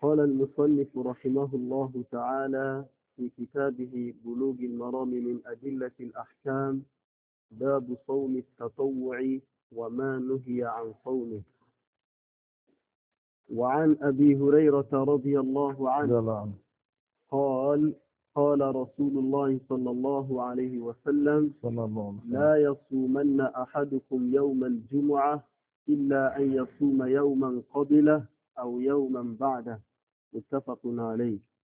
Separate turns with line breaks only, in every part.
قال المصنف رحمه الله تعالى في كتابه بلوغ المرام من أدلة الأحكام باب صوم التطوع وما نهي عن صومه. وعن أبي هريرة رضي الله عنه قال قال رسول الله صلى الله عليه وسلم لا يصومن أحدكم يوم الجمعة إلا أن يصوم يوما قبله أو يوما بعده متفق عليه.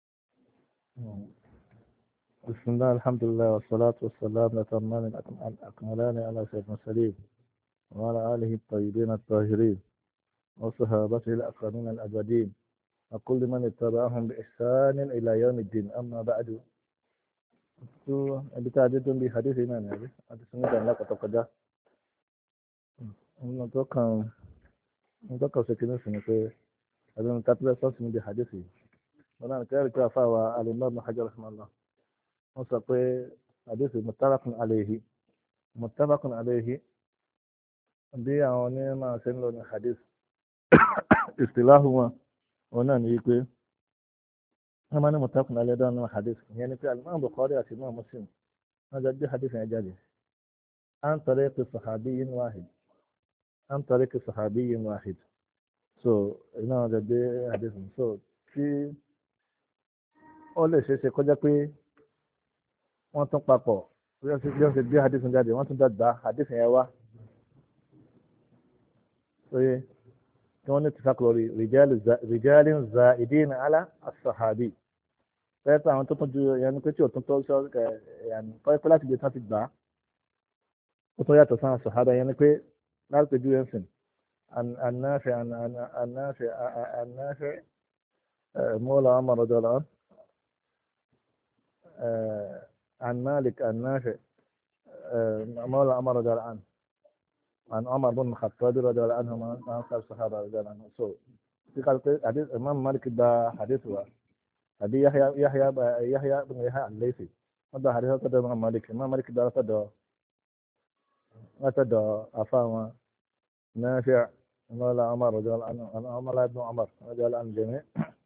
بسم الله الحمد لله والصلاة والسلام الأتمان الأكملان على سيدنا المرسلين وعلى آله الطيبين الطاهرين وصحابته الأكرمين الأبدين وكل من اتبعهم بإحسان إلى يوم الدين. أما بعد بتعدد بحديثنا يعني أتسمى لك تقدر نتوقع سكينة سنة هذا نتابع صوت من بحديثي وأنا نتابع كافة الإمام ابن حجر رحمه الله وصفه حديث متفق عليه bí àwọn onímọ̀ ṣe ń lò ní hadith ìsìláhù wọn náà ní wípé wọ́n máa ní mutafaqun alayhi dáhùn ní hadith ìyẹn ni pé al-Imam Bukhari àti Imam Muslim wọ́n jọ gbé hadith yẹn jáde an tariqi sahabiyyin wahid so iná wọn jọ gbé hadith so tí ó lè ṣe é ṣe kọjá pé wọ́n tún papọ̀ bí wọ́n ṣe gbé hadith yẹn jáde wọ́n tún dàgbà hadith yẹn wá. oye tí wọ́n ní tìfàkì lórí rìjálin zaidin ala as-sahabi fẹ́ẹ́ pé àwọn tó tún ju ẹni pé tí ò tún tó sọ ẹni kọ́ pé láti gbé tán ti gbà á ó tún yàtọ̀ sáà sàhábà yẹn ni pé láti pé ju ẹ̀sìn an-Nafi' mawla Umar radiyallahu anhu an Malik an-Nafi' mawla Umar radiyallahu anhu عن عمر بن الخطاب رضي الله عنه عن الصحابة رضي الله عنهم. So في حديث الإمام مالك ده حديثه هذه يحيى بن يحيى الليثي هذا حديث هذا الإمام مالك ده هذا أفهم نافع مولى عمر رضي الله عنه عمر بن عمر رضي الله عنه جميع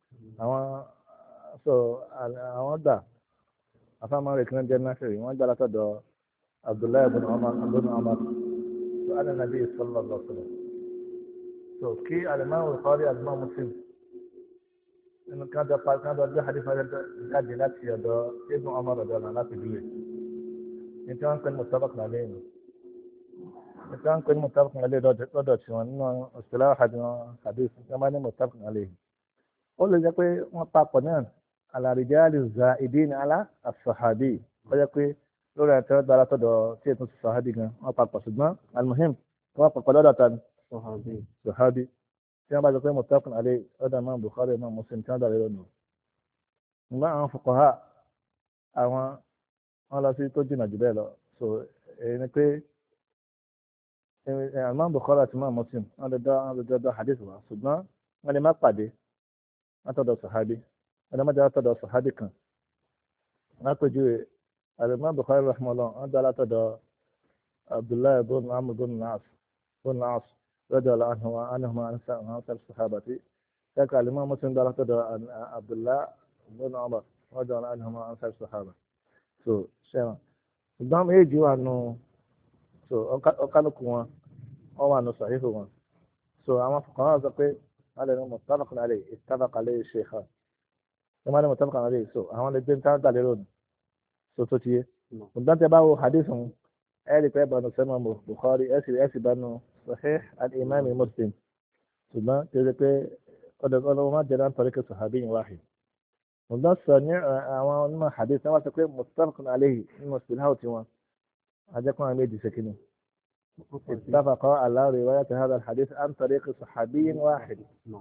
أما ده أفهم مالك من جنة نافع وده هذا عبد الله بن عمر سؤال النبي صلى الله عليه وسلم. So كي الإمام البخاري الإمام مسلم إنه كان ده حديث هذا جاد لا تيجا ابن عمر رضي الله عنه تجيه. إنت كان متفق عليه. إنت كان متفق عليه ده شو إنه اصطلاح حديث كمان متفق عليه. قول لي جاكوي ما تقولون على رجال الزائدين على الصحابي. جاكوي lórí ẹ̀tọ́ dára tọ́dọ̀ tí ètò sàhábì gan wọ́n papọ̀ ṣùgbọ́n almuhim wọ́n papọ̀ lọ́dọ̀ ta sàhábì tí wọ́n bá jọ pé muttafaqun alayhi ọ̀dọ̀ Imam Bukhari Imam Muslim tí wọ́n dàrẹ́ lọ́nà. ṣùgbọ́n àwọn fuqaha àwọn wọn lọ sí tó jìnnà jù bẹ́ẹ̀ lọ so èyí ni pé Imam Bukhari àti Imam Muslim wọ́n lè dọ́ hadith wa ṣùgbọ́n wọ́n lè má pàdé látọ̀dọ̀ sàhábì wọ́n lè má jẹ́ látọ̀dọ̀ sàhábì kan lápèjú الإمام البخاري رحمه الله عند على تدا عبد الله بن عمرو بن العاص رضي الله عنهما عن الصحابة كذلك الإمام مسلم على تدا عبد الله بن عمر رضي الله عنهما عن الصحابة so شيء قدام يجي وانه so أكانوا كوا أو أنه صحيح كوا so أما فقهاء ذكر هذا متفق عليه اتفق عليه الشيخان كما متفق عليه so أما الدين كان دليلون tó ti yé ǹdán tẹ bá wo hadithun ẹ̀rí pé banu sẹ́mọ̀ Bukhari ẹ̀sì banu Sahih al-Imam Muslim ṣùgbọ́n tí ó ṣe pé ọdọ̀ máa jẹ́ náà tariqi sahabiyyin wahid ǹdán sọ ní àwọn onímọ̀ hadith náà wá sọ pé muttafaqun alayhi nínú ìsìláhù tí wọn ajẹ́kùn àwọn méjì ṣèkínú ittafaqa ala riwayati hadha al-hadith an tariqi sahabiyyin wahid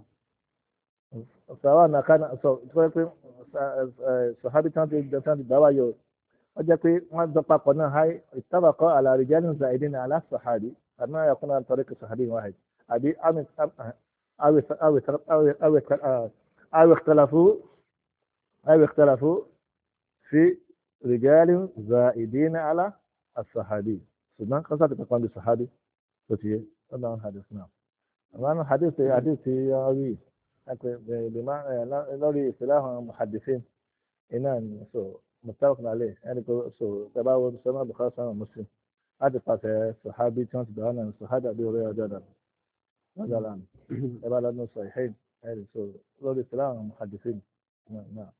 sọ̀rọ̀ náà kan sọ pé sahabi tí wọ́n ti dáwà yóò ó jẹ́ pé wọ́n jọ papọ̀ náà háì ittafaqa ala rijalin zaidin ala sahabi àmọ́ yakuna an tariqi sahabiyyin wahid àbí أو اختلفوا في رجال زائدين على الصحابي سنان قصة تقوم بالصحابي فتيه طبعا حديث نعم أما حديث ياوي lórí ìsìláhùn muhaddisin iná ni so muttafaqun alayh ẹni pé so tẹ́bá wo sọ́nà Bukhari sọ́nà Muslim láti pàṣẹ sọ̀hábí tí wọ́n ti dọ̀wọ́ náà sọ̀hábí àbí orí ọjọ́ náà lọ́jọ́ lánàá tẹ́bá lọ́dún sọ ìhẹ́yìn ẹni so lórí ìsìláhùn muhaddisin náà.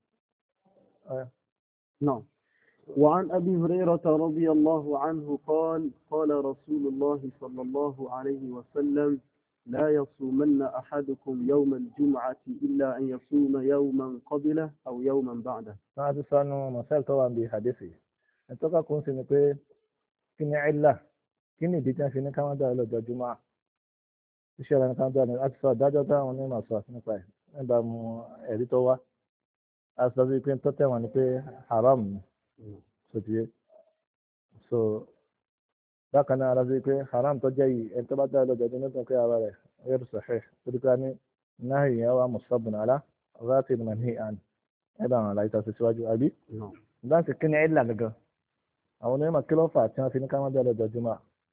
نعم. وعن أبي هريرة رضي الله عنه قال قال رسول الله صلى الله عليه وسلم لا يصومن أحدكم يوم الجمعة إلا أن يصوم يوما قبله أو يوما بعده.
هذا سأنه مسألة طبعا بحديثه أنتوا كون سنقول كني علة كني ديتنا فينا كمان ده لو الجمعة إيش أنا كمان ده أكثر ده ده وني ما صار نقول عندما إديتوا أصلا يمكن تتواني في حرام sotiye so bákan náà aláṣẹ pé haram tó jẹ́ yìí ẹni tó bá dá lọ́jọ́ ọdún nítorí pé ara rẹ̀ غير صحيح torí pé ní náà yẹn wà mùsùlùmí àlá ráàtì ní màní àn ẹ̀dá àwọn àlàyé tó ti síwájú àbí dáǹsì kí ni ẹ̀dá gangan àwọn onímọ̀ kí ló fà tí wọ́n fi ní ká má dá lọ́jọ́ jùmọ̀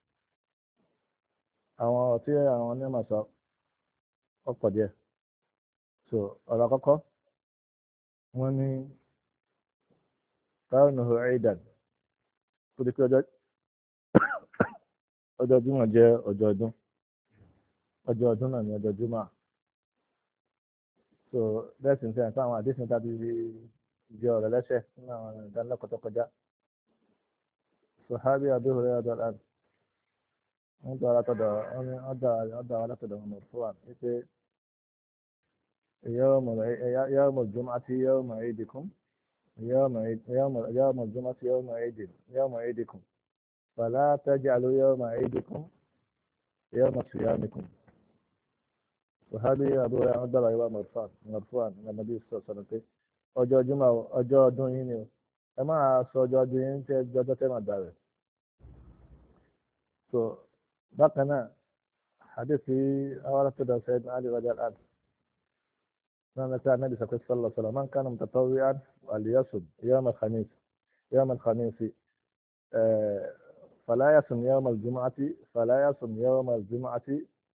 àwọn tí àwọn onímọ̀ sọ ọ̀pọ̀ díẹ̀ so ọ̀rọ̀ àkọ́kọ́ wọ́n ní كونه عيدا torí pé ọjọ́ Jímọ̀ jẹ́ ọjọ́ ọdún náà ní ọjọ́ Jímọ̀ so bẹ́ẹ̀ sì ń sẹ́yìn fáwọn àdéhùn tàbí jẹ́ ọ̀rọ̀ lẹ́sẹ̀ nínú àwọn ìdánilẹ́kọ̀ọ́ tó kọjá sọ̀hábí Abu Hurairah radhiyallahu anhu wọ́n tọ́ ọ̀dà alátọ̀dọ̀ ọmọ fúwà wípé يوم الجمعة يوم عيدكم يوم الجمعة يوم عيدكم فلا تجعلوا يوم عيدكم يوم صيامكم وهذه أبو عبد الله مرفوعا من النبي صلى الله عليه وسلم ọjọ́ Jímọ̀ ọjọ́ ọdún yín ni o ẹ máa sọ ọjọ́ ọdún yín tí ọjọ́ tẹ́ máa gbà rẹ̀ so bákan náà hadithi awara tó dọ̀ sẹ́yìn Ali radiyallahu anhu نعم كان النبي صلى الله عليه وسلم من كان متطوعا وليصم يوم الخميس فلا يصم يوم الجمعة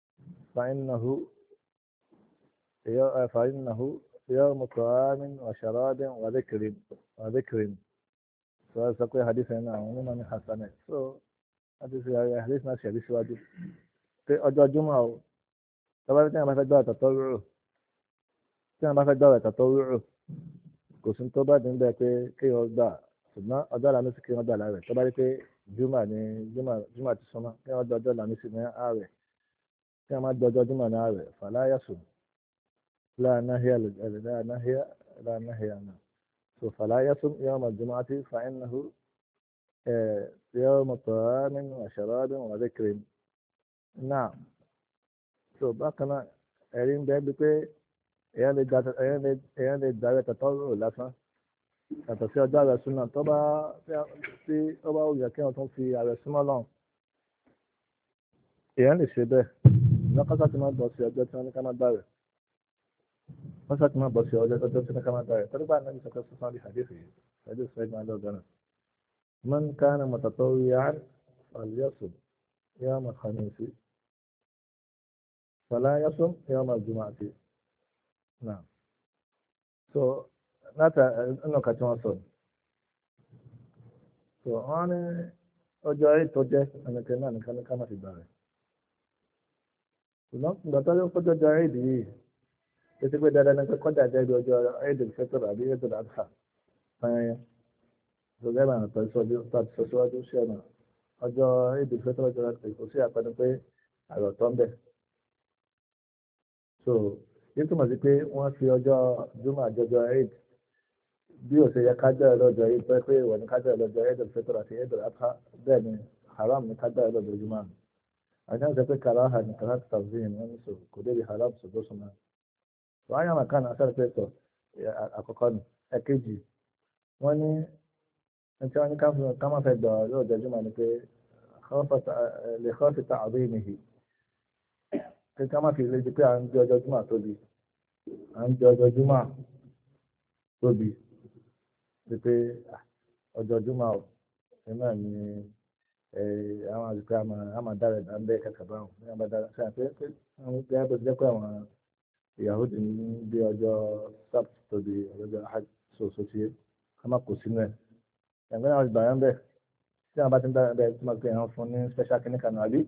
فإنه يوم طعام وشراب وذكر سأقول حديث هنا من حسنه حديث ما شيء بسواجه أجا جمعة طبعا كان ما تجوا تطوعه tí wọn bá fẹ́ gbààwẹ̀ tàtọ́ wúrò kò sí tó bá dín bẹ́ẹ̀ pé kéèyàn gbà ṣùgbọ́n ọjọ́ Àlàmísì kéèyàn gbà láàrẹ̀ tó bá rí pé jùmọ̀ ti súnmọ́ kéèyàn gbà ọjọ́ Àlàmísì ní ààrẹ̀ kéèyàn má gbà ọjọ́ jùmọ̀ ní ààrẹ̀ fàlàyàsùn láàánáhíà náà so fàlàyàsùn yawm al-jumu'ati fa'innahu yawm ta'amin wa sharabin wa dhikrin náà so bákan náà ẹ̀rí ń bẹ́ẹ̀ bí pé èèyàn lè darí tẹ̀tọ́ rò lásán yàtọ̀ sí ọjọ́ ààrẹ súnà tó bá tí ó bá yẹ kí wọ́n tún fi ààrẹ súnmọ́ lọ́hùn èèyàn lè ṣe bẹ́ẹ̀ lọ́kọ́sá ti máa bọ̀ sí ọjọ́ tí wọ́n ní ká má bàrẹ̀ lọ́kọ́sá ti máa bọ̀ sí ọjọ́ tí wọ́n ní ká má bàrẹ̀ torí bá nàbí sọ̀kọ́ sọ́sán bí hadith yìí hadith sọ́yìn máa lọ́gọ́ náà man kana mutatawwi'an falyasum yawm al-khamis fala yasum yawm al-jum'ati náà so láti ẹnu kàtí wọn sọ so wọn ní ọjọ́ ètò jẹ ẹnìkan náà nìkan ní ká má fi gbà rẹ̀ ṣùgbọ́n ìgbà tó yẹ kọjọ ọjọ́ èdè yìí títí pé dáadáa ní pé kọjá jẹ bí ọjọ́ èdè fẹtọrọ àbí èdè àdúrà fáyẹyẹ ṣùgbọ́n ẹ̀rọ àtọ̀ ìsọsíwájú sí ọ̀nà ọjọ́ èdè fẹtọrọ jọra kò sí àpẹẹrẹ pé àrò tó ń bẹ so yìí túmọ̀ sí pé wọ́n fi ọjọ́ jùmọ̀ àjọjọ eid bí ó ṣe yẹ kájọ́ ẹ̀ lọ́jọ́ eid pé pé ìwọ ní kájọ́ ẹ̀ lọ́jọ́ eid al-fitr àti eid al-adha bẹ́ẹ̀ ni haram ní kájọ́ ẹ̀ lọ́jọ́ jùmọ̀ àti wọ́n sọ pé karaha ní karaha tazim wọ́n ní sọ kò débi haram ṣùgbọ́n súnmọ́ wọ́n á yàn máa kàn án sáré pé tọ̀ àkọ́kọ́ ni ẹ̀kejì wọ́n ní ẹni tí wọ́n ní ká má fẹ́ gbọ́ lọ́jọ́ jùmọ̀ ni pé lè kọ́ fi ta àbí nìyí pé ká má fi lè di pé à ń jẹ ọjọ́ jùmọ̀ tóbi pé ọjọ́ jùmọ̀ ọ̀ náà ni àwọn àgbẹ̀ àmà dára dá ń bẹ́ẹ̀ kàkà báwọn ní àbá dára sí àpé àwọn ìgbẹ́ bó jẹ́ pé àwọn Yahudi ní bí ọjọ́ sábà tó di ọjọ́ ahad ṣoṣo tí ká má kó sínú ẹ̀ ẹ̀gbẹ́ náà ti bàyá ń bẹ̀ tí àwọn bá ti ń dára bẹ́ẹ̀ tí wọ́n pe àwọn fún ní special clinic kan àbí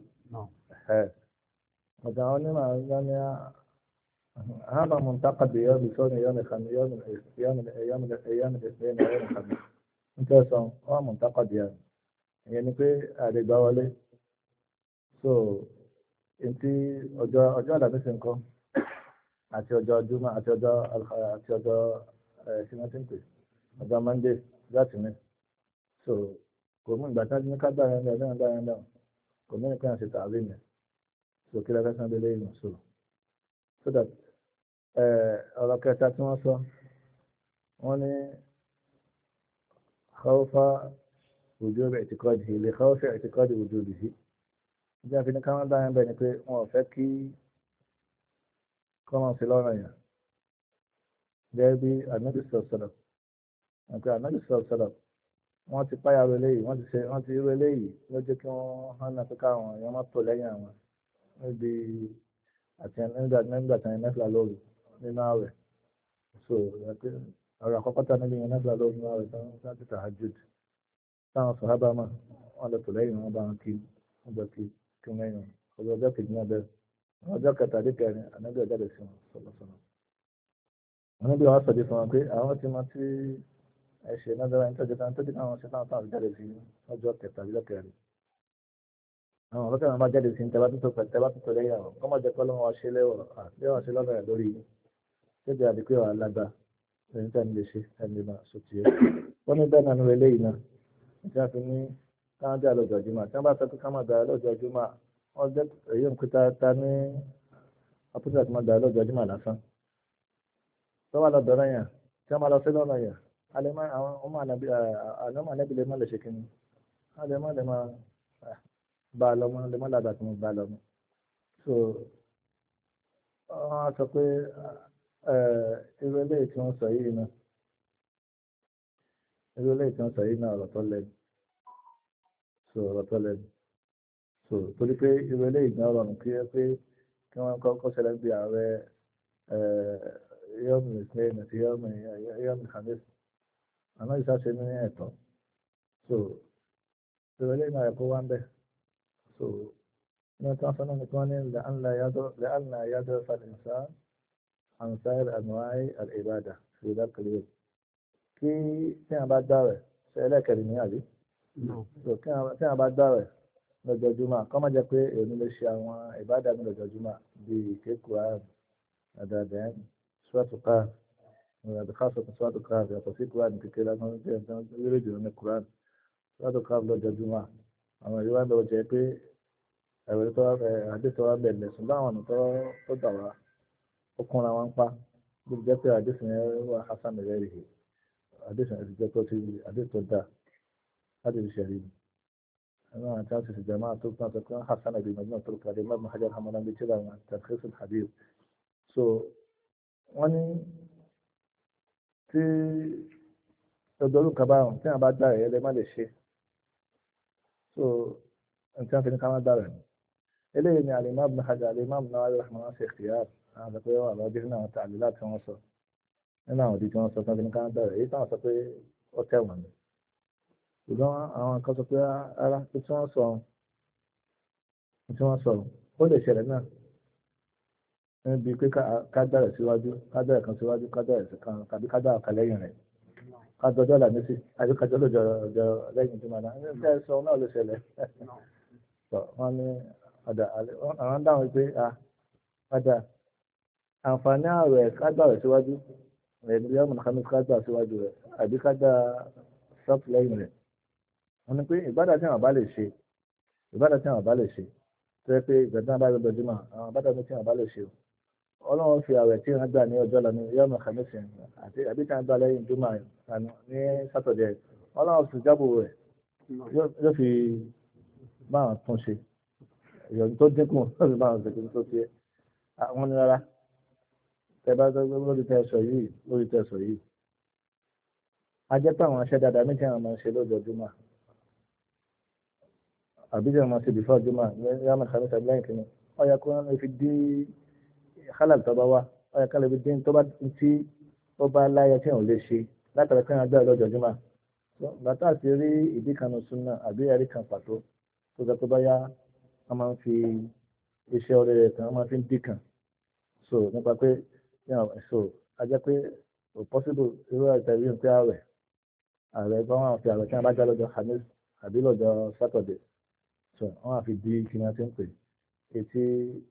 ọ̀gá àwọn onímọ̀ àwọn ní هذا منتقد بيوم بصوم يوم الخميس يوم الاثنين ويوم الخميس انت صوم هو منتقد يعني pé àdìgbà wọlé so ntí ọjọ́ àlàmísì nǹkan àti ọjọ́ júmọ́ àti ọjọ́ sinatínpé ọjọ́ monday láti ní so kò mú ìgbà tí wọ́n ti ní ká dára ẹ̀dá ẹ̀dá ẹ̀dá ẹ̀dá kò ní nǹkan àti tààrí mi so kí lẹ́fẹ́ sàn lélẹ́ yìí so that ọ̀rọ̀ kẹta tí wọ́n sọ wọ́n ní khawfa وجوب اعتقاده لخوف اعتقاد وجوده جاء في كمان ده بين pé wọn ò fẹ́ kí kọ́mọ̀ sí lọ́rọ̀ yẹn gẹ́gẹ́ bí Ànábì sọ̀rọ̀ àti Ànábì sọ̀rọ̀ wọ́n ti páyà rẹ̀ léyìí wọ́n ti rẹ̀ léyìí ló jẹ́ kí wọ́n hánà pé káwọn èèyàn má tò lẹ́yìn àwọn níbi àti nígbà tí wọ́n mẹ́fìlá lóru nínú ààwẹ̀ so ọ̀rọ̀ àkọ́kọ́ tí wọ́n níbi yẹn mẹ́fìlá lóru nínú ààwẹ̀ tí wọ́n ti tahajjud táwọn sọ̀hábà mà wọ́n lọ tò lẹ́yìn wọn bá wọn kí wọ́n jọ kí wọ́n lẹ́yìn ọjọ́ kejì náà bẹ́ẹ̀ ọjọ́ kẹtàdínlẹ́kẹrin Ànábì jáde sí wọn sọ̀rọ̀sọ̀rọ̀ Ànábì wọn sọ̀dí fún wọn pé àwọn ti máa ti ẹ̀ṣẹ̀ náà dára nítorí kan tó dé káwọn ṣe táwọn táwọn jáde sí ọjọ́ kẹtàdínlẹ́kẹrin àwọn ọ̀rọ̀ kẹrin máa jáde sí tẹ́lá tó lẹ́yìn àwọn kọ́mọ̀ jẹ́ pé ọlọ́run wa ṣe lẹ́wọ̀ bí wọ́n ṣe lọ́nà rẹ̀ lórí ṣéjì àdìpé wà lágbà ẹni tẹ́ ń lè ṣe ẹni máa sọ̀tì ẹ́ wọ́n ní bẹ́ẹ̀ nánú eléyìí náà tí a fi ní káwọn dé àlọ́jọ́ jùmọ̀ tí wọ́n bá sọ pé káwọn dá àlọ́jọ́ jùmọ̀ wọ́n jẹ́ èyí ń pété ta ní àpótí àti máa dá àlọ́jọ́ jùmọ̀ lásán tó wà lọ́dọ̀ náà yàn tí wọ́n máa lọ sí lọ́nà yàn alẹ́ máa àwọn ọmọ ànábì lè má lè ṣe kínní alẹ́ má lè máa bá a lọ mọ́ lè má làbà tí mo bá a lọ mọ́ so wọ́n á sọ pé irú eléyìí tí wọ́n sọ yìí náà irú eléyìí tí wọ́n sọ yìí náà ọ̀rọ̀ tó lẹ́nu so torí pé irú eléyìí náà rọrùn kí wọ́n kọ́kọ́ ṣẹlẹ̀ bí ààrẹ yọ́ọ̀mù ìsìlẹ̀yìn àti yọ́ọ̀mù ìhàmẹ́sì àmọ́ ìṣàṣe ní ẹ̀tọ́ so irú eléyìí náà ẹ̀kọ́ wá ń bẹ̀ so ní wọ́n tí wọ́n sọ náà nìkan ní لأن يدرس الإنسان عن سائر أنواع العبادة في ذلك اليوم kí tí a bá dáwẹ̀ ṣe ẹlẹ́kẹ̀rin ní àbí so tí a bá dáwẹ̀ lọ́jọ́júmọ́ kọ́ má jẹ́ pé èmi lè ṣe àwọn ìbádà mi lọ́jọ́júmọ́ bíi kéèkù ààrùn àdàdà ṣúwàtú káà àdàkásọ̀ ṣúwàtú káà yàtọ̀ sí kúránì kékeré lásán jẹ́ ẹ̀sán lérè jùlọ ní kúránì ṣúwàtú káà lọ́jọ́júmọ́ àwọn ìlú wa ń lọ jẹ́ pé ẹ̀rọ tó àdéhùn wa bẹ̀rẹ̀ ṣùgbọ́n àwọn ọ̀nà tó dà wá ó kúnra wọn pa bí jẹ́ pé àdéhùn yẹn wà hasan rẹ̀ rèé àdéhùn ẹ̀sìn jẹ́ tó ti àdéhùn tó dáa láti fi ṣẹ̀rí ni àwọn àti àti ìṣèjọba máa tó kún àti kún hasan ẹ̀bí mọ̀júmọ̀ tó kàdé mọ́bùn hajar hamadan bíi tíra wọn tafsir al-hadith so wọ́n ní tí ọdọ́rùn kabarun tí wọ́n bá dá ẹ̀ lẹ́ má lè ṣe so nǹkan wọ́n fi ní ká má dá rẹ̀ ni eléyìí ni alimam ibn hajar alimam Nawawi rahman ṣe ikhtiyar àwọn àgbẹ̀ wà lọ́jọ́ nínú àwọn tààlí láti wọ́n sọ nínú àwọn òdì tí wọ́n sọ fún ẹni ká bẹ̀rẹ̀ èyí táwọn sọ pé ó tẹ̀wọ̀n ni ṣùgbọ́n àwọn kan sọ pé ara tí wọ́n sọ ó lè ṣẹlẹ̀ náà níbi pé ká bẹ̀rẹ̀ síwájú ká bẹ̀rẹ̀ kan síwájú ká bẹ̀rẹ̀ sí kan tàbí ká dá ọ̀kan lẹ́yìn rẹ̀ ká dọjọ́ làmísì àbí ká dọjọ́ lẹ́yìn tó máa dá ní ìfẹ́ sọ náà lè ṣẹlẹ̀ wọ́n ní àwọn dáhùn pé padà àǹfààní ààrẹ ká bẹ̀rẹ̀ síwájú ẹ̀mí yọmọ nàkàmí kájà síwájú rẹ̀ àbí kájà sọ́ọ̀tù lẹ́yìn rẹ̀ wọ́n ní pé ìbádà tí àwọn bá lè ṣe tó yẹ pé ìgbàdàn bá lọ́dọ̀ jùmọ̀ àwọn ìbádà tí àwọn bá lè ṣe ọlọ́run fi àwẹ̀ tí wọ́n gbà ní ọjọ́ lọ ní yọmọ nàkàmí sìn àti àbí tí wọ́n gbà lẹ́yìn jùmọ̀ ní sátọ̀dẹ̀ ọlọ́run fi jábò rẹ̀ yóò fi báwọn tún ṣe ìyọ̀n tó dínkù lórí báwọn ṣe tó ṣe àwọn ní rárá tẹ́bá lórí tẹ́sọ̀ yìí a jẹ́ pé àwọn aṣẹ́ dáadáa méjì àwọn máa ń ṣe lójoojúmọ́ àbíjọ́ máa ṣe bìfọ́ jùmọ̀ ní yàmà kàmísà lẹ́yìn kìíní ọ̀yà kó wọn fi dí halal tó bá wá ọ̀yà kan lè fi dín tó bá tí ó bá láyé tí òun lè ṣe látara pé wọ́n gbé ọlọ́jọ́ jùmọ̀ bàtà àti rí ìdí kan sunna àbí ẹ̀rí kan pàtó tó sọ pé báyà wọ́n máa ń fi iṣẹ́ orí rẹ̀ kan wọ́n máa fi ń dín kan so nípa pé so a jẹ́ pé ò possible irú ìtẹ̀wé ń pé ààrẹ gbọ́n wọn fi ààrẹ kí wọ́n bá já lọ́jọ́ Khamis àbí lọ́jọ́ Saturday so wọ́n á fi di kí wọ́n ti ń pè etí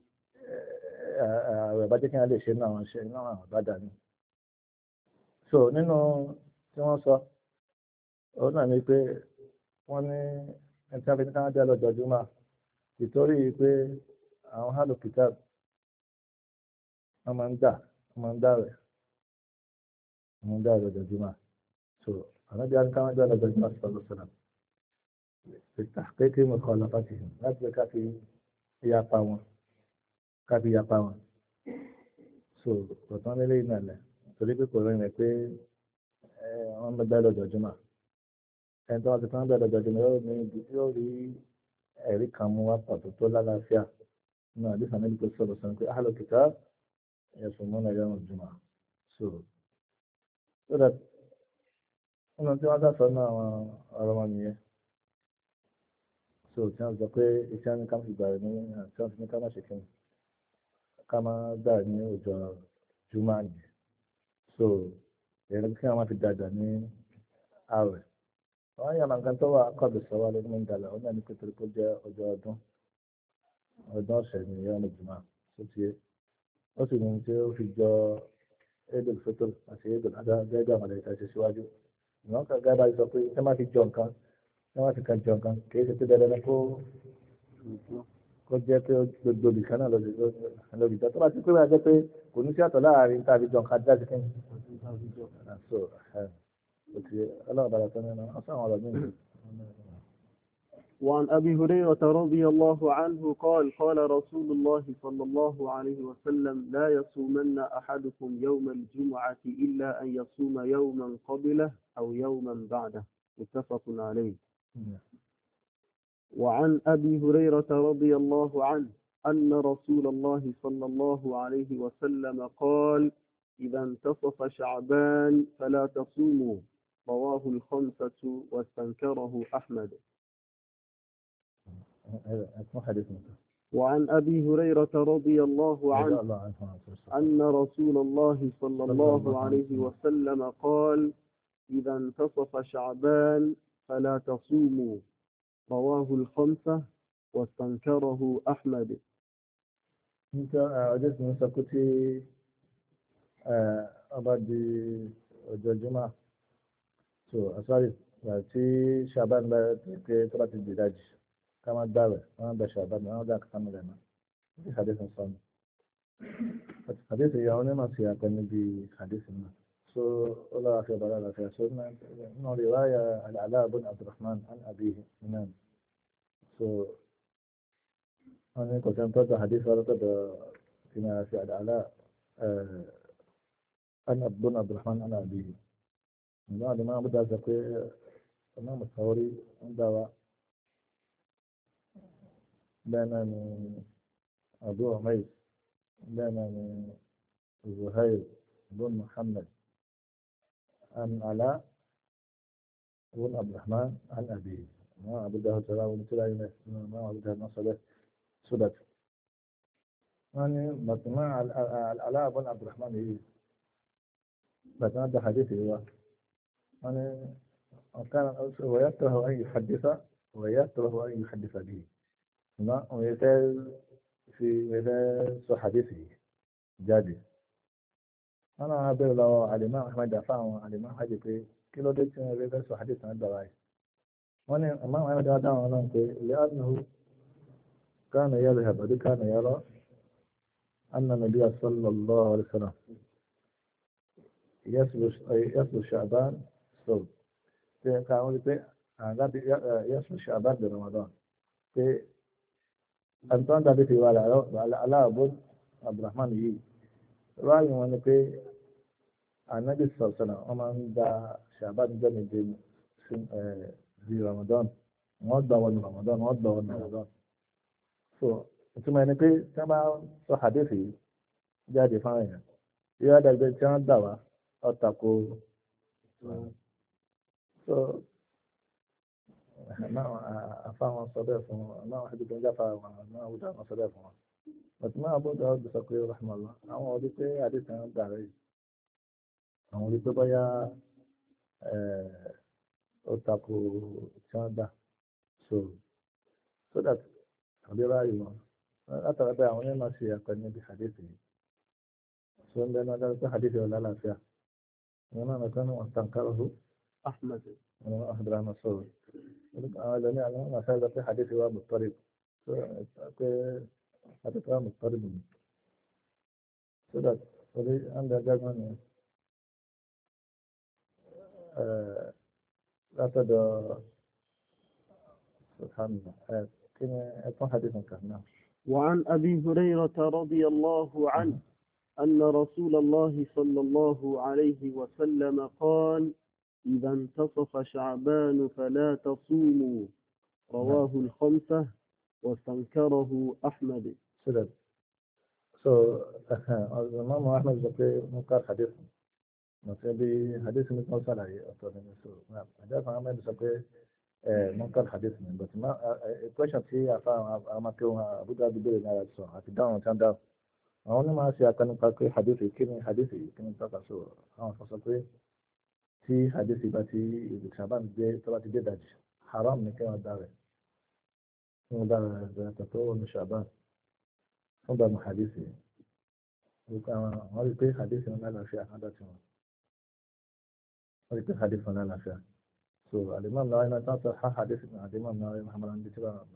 ààrẹ bá jẹ́ kí wọ́n lè ṣe náà àwọn ṣe náà àwọn bá dà ní. so nínú tí wọ́n sọ òun náà ni pé wọ́n ní ẹni tí wọ́n fi ní káwọn já lọ́jọ́ Jùmọ̀ ìtorí pé àwọn hálò kìtàb wọ́n máa ń dà rẹ̀ wọ́n ń dà rẹ̀ lọ́jọ́ Jùmọ̀ so àwọn bí wọ́n káwọn já lọ́jọ́ Jùmọ̀ sọ̀rọ̀ sọ̀rọ̀ ìtàkéèké mukhalafatihi láti lè káfí yapa wọn so ọ̀tán nílé ìnàlẹ̀ torí pé kò rìn rẹ̀ pé wọ́n bá bẹ́ẹ̀ lọ́jọ́ Jùmọ̀ ẹni tó wọ́n ti tán bẹ́ẹ̀ lọ́jọ́ Jùmọ̀ yóò rí ẹ̀rí kan mú wá pàtó tó lálàáfíà náà àdìsá níbi tó sọ̀rọ̀ sọ pé ahlu kitab yasumuna yawm al-jumu'ah so that nínú tí wọ́n dá sọ náà àwọn ọ̀rọ̀ wọn nìyẹn so tí wọ́n sọ pé iṣẹ́ ní ká fi gbà ní àti wọ́n fi ní ká má ṣe kíni ká má gbà ní ọjọ́ Jùmọ̀ nìyẹn so èrè kí wọ́n má fi dàgbà ní ààwẹ̀ wọ́n yàrá nǹkan tó wà kọ́bí sọ wá lórí mẹ́ńdàlá ó náà ní pé torí kó jẹ́ ọjọ́ ọdún ọ̀sẹ̀ ní ìyá ọmọ Jùmọ̀ tó ti ó sì ní tí ó fi jọ Eidul Fitr àti Eidul Adha gẹ́gẹ́ àwọn ẹ̀ka ṣe síwájú ìwọ̀n kan gábà sọ pé ẹ má fi jọ nǹkan ẹ má fi kan jọ nǹkan kì í ṣe pé dandan kó jẹ́ pé gbogbo ibìkan náà lórí ìjọ tó bá ti pé wá jẹ́ pé kò ní sí àtọ̀ láàrin tá a fi jọ nǹkan dá sí kí
وعن أبي هريرة رضي الله عنه قال قال رسول الله صلى الله عليه وسلم لا يصومن أحدكم يوم الجمعة إلا أن يصوم يوما قبله أو يوما بعده متفق عليه. وعن أبي هريرة رضي الله عنه أن رسول الله صلى الله عليه وسلم قال إذا انتصف شعبان فلا تصوموا رواه الخمسة واستنكره أحمد. وعن أبي هريرة رضي الله عنه أن رسول الله صلى الله عليه وسلم قال إذا انتصف شعبان فلا تصوموا رواه الخمسة واستنكره أحمد.
أنت أجلس من سكوتي أبدي الجمعة so asari tí Ṣàbán bá pé tó bá ti di ìdajì ká má gbààwẹ̀ wọn bẹ Ṣàbán wọn dá kàtà mílẹ̀ náà ní hadith sọnù hadith ìyá onímọ̀ sí apẹ níbi hadith náà so ó lọ́wọ́ fi ọ̀bàrà àlàáfíà so nínú riwaya al-Ala ibn Abdurrahman an abihi náà so wọn ní kò sẹ́ni tọ́jú hadith wọn tọ́jú ìmọ̀ àti al-Ala an ibn Abdurrahman an abihi. بعد ما بدأ ذكر إمام الثوري عندها بين أبو عمير بين زهير بن محمد عن علاء بن عبد الرحمن عن أبيه ما بدأ ترى ونتلا ما بدأ نصله سدت يعني مجمع علاء بن عبد الرحمن إيه بس هذا حديث هو يعني كان ويكره أن يحدث به ويتال في حديثه جادي أنا أقول له الإمام أحمد دفع الإمام حديث كيلو ديت في حديث عن الدواء وأنا الإمام أحمد دفع لأنه كان يذهب كان يرى أن النبي صلى الله عليه وسلم يصل شعبان صوم كانوا يصل شعبان برمضان أنتم تبي على أبو عبد الرحمن يي رأي من في النبي صلى الله عليه وسلم أمان دا شعبان جميل في رمضان مودة رمضان so ìtumọ̀ ẹni pé tí wọ́n bá sọ hadithi jáde fáwọn èèyàn yóò dàgbé tí wọ́n gbà wá ọ̀tàkù so náà àfáwọn sọ bẹ́ẹ̀ fún wọn náà wọ́n ti gbé jáfa wọn náà wọ́n dáná sọ bẹ́ẹ̀ fún wọn bàtí máa bó dáwọ́ gbèsè pé rahmalah àwọn orí pé àdìsàn ń dà rẹ̀ àwọn orí pé bóyá ọ̀tàkù tí wọ́n gbà so that àbí ráàyè wọn látara bẹ́ẹ̀ àwọn onímọ̀ ṣe àpẹẹrẹ níbi àdìsàn yìí so ń bẹ́ẹ̀ náà dára pé àdìsàn ọ̀la láàfíà wọn náà nìkan ní wọn tàǹkàrọ̀ hó
أحمد
أحمد رحمه الله جميعا أنا سأل في حديث هو مضطرب حديث هو مضطرب سدد ولي عند جزمان لا تدع سبحان الله كنا يكون حديث كهنا
وعن أبي هريرة رضي الله عنه أن رسول الله صلى الله عليه وسلم قال إذا انتصف شعبان فلا تصوموا رواه الخمسة واستنكره أحمد.
سدد الإمام أحمد ذكر منكر حديث مثلا حديث مثل صلاة أطول من سورة نعم حديث أحمد ذكر منكر حديث من بس ما question في أفهم أما كلها أبو داود بيقول إن هذا الصح أتداون كان داون أنا ما أشياء كانوا كاكي حديثي كني تقصو أنا فصلت tí hadisi bá ti ìbùsàbán gbé tó bá ti dé dàjì haram ní kí wọ́n dára kí wọ́n dára ìgbàlátà tó wọ́n ní ṣàbán fún bá mu hadisi wọ́n rí pé hadisi wọn lálàáfíà wọ́n dá tí wọ́n rí pé hadisi wọn lálàáfíà so alimam náà iná tán sọ ha hadisi náà alimam náà iná muhammadu ní tí wọ́n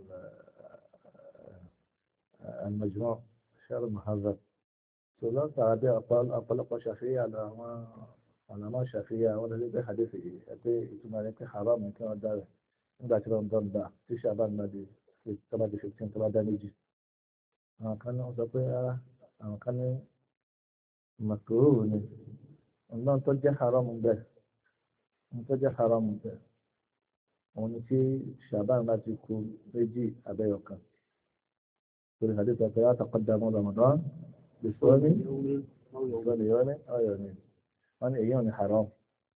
al-majmu' sharh al-muhazzab so lọ́sàá bí ọ̀pọ̀lọpọ̀ ṣàfihàn àwọn أنا ما شافية ولا لي بحديثي أتى ثم لك حرام من كان دار عند كلام ضل بع في شعبان ما دي في تبع دي في تبع دانيجي كان أصبح كان مكروه إنه تجاه حرام من ده تجاه حرام من ده ونسي شعبان ما تكون يجي أبيوكا في الحديث لا تقدم رمضان بصوم يوم أو يومين wọ́n ní èyí ò ní haram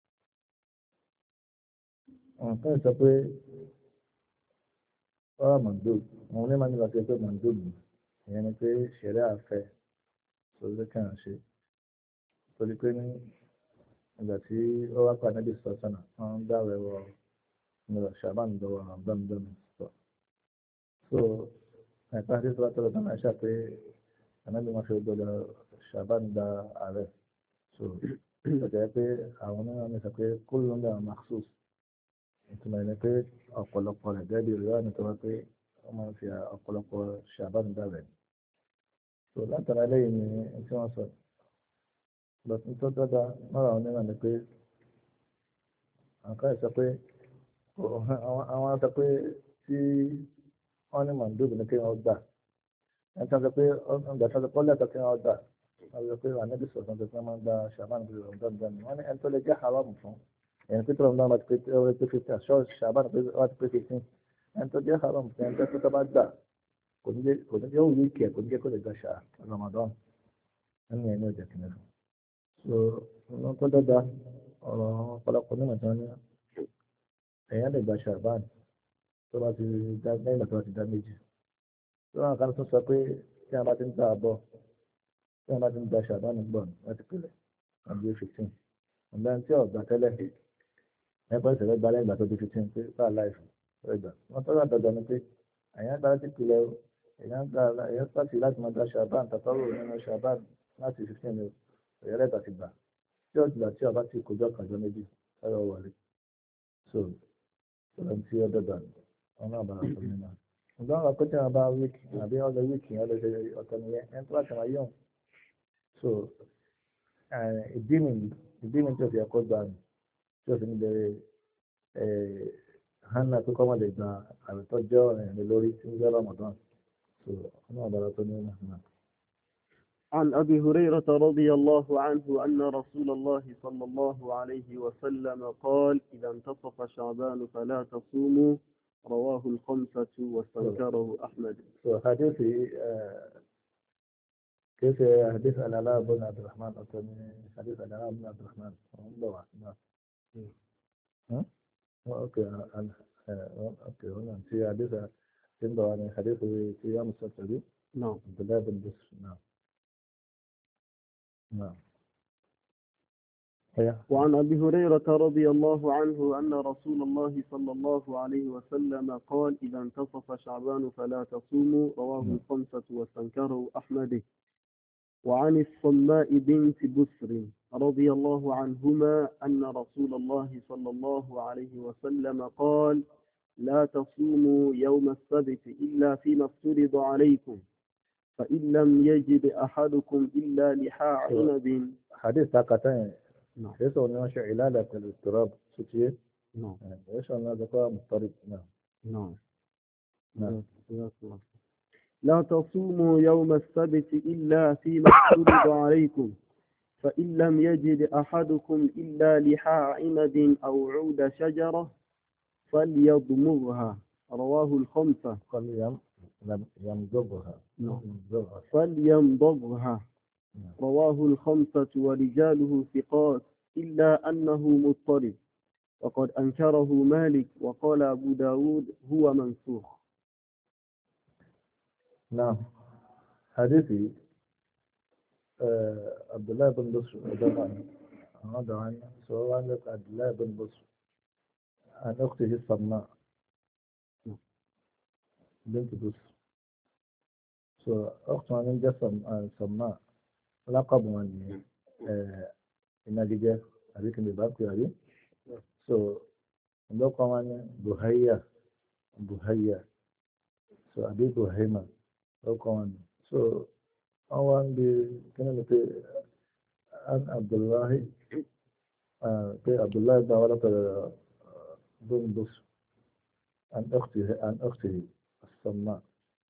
nǹkan sọ pé ọ̀rọ̀ mandub àwọn onímọ̀ nígbà tó pé mandub ìyẹn ni pé ṣẹ̀rẹ́ àfẹ́ lórí kàn ṣe torí pé ní ìgbà tí ó wá pàdé bí sọ̀tọ̀nà wọ́n ń dáwẹ̀ wọ nígbà ṣàbán lọ́wọ́ àbámdọ́mù sọ so ẹ̀ka àti sọ́wọ́ tọ́lọ́ tọ́lọ́ ṣá pé ànábì wọn fi gbọdọ̀ ṣàbán da ààrẹ so ọjà pé àwọn onímọ̀ mi sọ pé kúlù ń dà maxus ìtumọ̀ ẹni pé ọ̀pọ̀lọpọ̀ rẹ̀ gẹ́gẹ́ bí ìrora ni tó wá pé wọ́n máa ń fi ọ̀pọ̀lọpọ̀ ṣàbánidá rẹ̀ so látara lẹ́yìn ni tí wọ́n sọ lọ́sùn tó dọ́gba lọ́rọ̀ àwọn onímọ̀ ni pé àwọn kan sọ pé àwọn sọ pé tí wọ́n ní mọ̀ndóòbù ni kí wọ́n gbà ẹni tí wọ́n sọ pé ọgbà tí wọ́n sọ pé ọlẹ́tọ̀ kí wọ́n gbà wọ́n sọ pé ànábì sọ̀tàn tó fẹ́ máa ń gba ṣàbán bí ọ̀dọ́ ọ̀dọ́ ni wọ́n ní ẹni tó lè jẹ́ haram fún ẹni pé tọ́lọ̀ náà wọ́n ti pé 50 àṣọ ṣàbán wọ́n ti pé 15 ẹni tó jẹ́ haram fún ẹni tó bá gbà kò ní jẹ́ òun yìí kẹ̀ kò ní jẹ́ kó lè gba ṣà Ramadan ẹni ẹni ọjà kìíní fún so wọn tó dọ́gba ọ̀rọ̀ ọ̀pọ̀lọpọ̀ nínú ìtàn ní èèyàn lè gba ṣàbán tó bá ti dá lẹ́yìn tó bá ti dá méjì tó wọn kan tó sọ pé tí wọn bá ti ń gbà bọ̀ tí wọn bá ti ń gba ṣàbán gbọ̀ láti pèlè àbí 15 ọ̀gá tí ọ̀gbà tẹ́lẹ̀ ẹ̀kọ́ ìṣẹ̀lẹ̀ gba lẹ́yìn ìgbà tó di 15 pé bá láìfù ẹgbà wọn tó dọ̀dọ̀ ni pé èèyàn gbára ti pìlẹ̀ èèyàn pàṣẹ láti máa gba ṣàbán tàtọ́rọ̀ nínú ṣàbán láti 15 ni èèyàn lẹ́gbàá ti gbà tí ọ̀gbà tí ọba ti kójọ́ kàjọ méjì ọ̀rọ̀ wọlé so ọ̀rọ̀ tí ó dọ̀dọ̀ wọn náà bára tó nínú ǹgbọ́n àwọn akọ́jà wọn bá wíìkì àbí ọ̀dọ̀ wíìkì yẹn lọ́sẹ̀ ọ̀tọ̀ nìyẹn ẹni tó bá tẹ̀wá yọ̀ so ìdí mi tí o fi ẹ̀kọ́ gbà mí tí o fi ń bẹ̀rẹ̀ hánà tó kọ́ mọ́ lè gba àrùtọ́jọ́ ẹ̀rìn lórí tí ń jẹ́ Ramadan so ọmọ àbára tó ní ọmọ.
عن أبي هريرة رضي الله عنه أن رسول الله صلى الله عليه وسلم قال إذا انتصف شعبان فلا تصوموا رواه الخمسة واستنكره أحمد.
حديثي كيف حديث العلاء بن عبد الرحمن أصلا حديث العلاء بن عبد الرحمن نعم ها أوكي أنا أوكي هنا في حديث عندنا حديث في يوم السبت
نعم.
عبد الله بن بسر نعم نعم
وعن أبي هريرة رضي الله عنه أن رسول الله صلى الله عليه وسلم قال إذا انتصف شعبان فلا تصوموا رواه الخمسة واستنكره أحمد. وعن الصماء بنت بسر رضي الله عنهما أن رسول الله صلى الله عليه وسلم قال لا تصوموا يوم السبت إلا فيما افترض عليكم فإن لم يجد أحدكم إلا لحاء عنب.
حديث ساقتين
نعم.
ليس هو علالة الاضطراب ستية
نعم.
ليس هو ذكاء مضطرب نعم
نعم.
نعم.
لا تصوموا يوم السبت إلا فيما افترض عليكم فإن لم يجد أحدكم إلا لحاء عنب أو عود شجرة فليضمرها رواه الخمسة.
يمضغها
فليمضغها رواه الخمسة ورجاله ثقات إلا أنه مضطرب وقد أنكره مالك وقال أبو داود هو منسوخ.
نعم. حديثي عبد الله بن بصر هذا عن سؤال عبد الله بن بصر عن أخته الصماء بنت بصر أخته عن جسم صماء لقب من النجدة هذيك اللي باكو هذه لقب من بهية أبي بهيمة لقب من أوان كنا نقول عن عبد الله في عبد الله بن بصر عن أخته السماء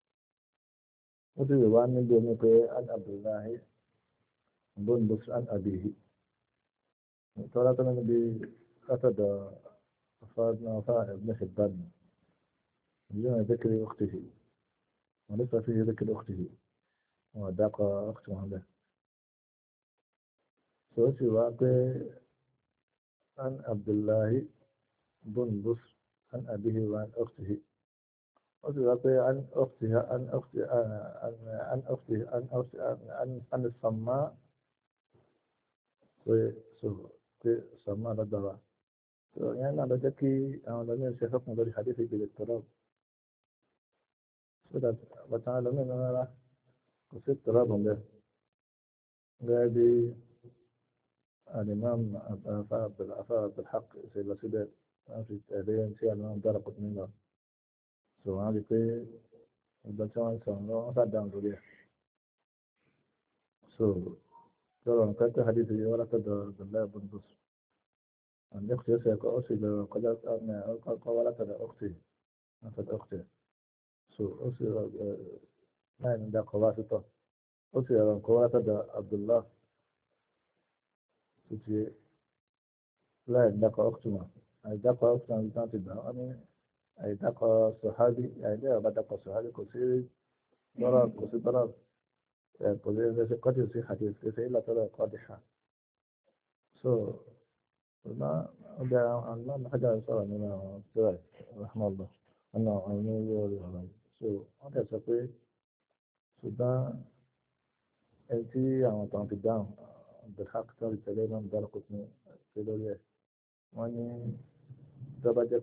وفي وان من عن عبد الله بن بصر عن أبيه ترى كنا بأخذ أفادنا وفاء ابن حبان بدون ذكر أخته وليس فيه ذكر أخته وداق أخت محمد سوى واقع عن عبد الله بن بصر عن أبيه وعن أخته وفي واقع عن أختها عن أخته عن السماء في السماء لدرا يعني أنا ذكي أنا لم يشوف هذا الحديث بالاضطراب وتعالى من أنا وفي اضطراب له غادي الإمام أفاد بالحق سيد سيدة في التأذين في الإمام درقت منه سواء هذه البلشان سواء أصعد دام دولية ترى كانت حديثي ولا تدى بالله بن بصر أن أختي يسأل أصل قدرت أن ولا تدى أختي أفد أختي أصل ما عند قواسطة أصل قواسطة عبد الله تجي لا عندك أختنا عندك أختنا بتاعت الدعوة عندك صحابي يعني بدك صحابي كثير ضرب كثير ضرب كثير قد يصير حديث كثير لا ترى قادحة ما حاجة صار من سؤال رحمه الله أنا عيني هذا سبب سودان أنتي عم تنتظر بالحق ترى كلامهم درقتني كده واني تبدأ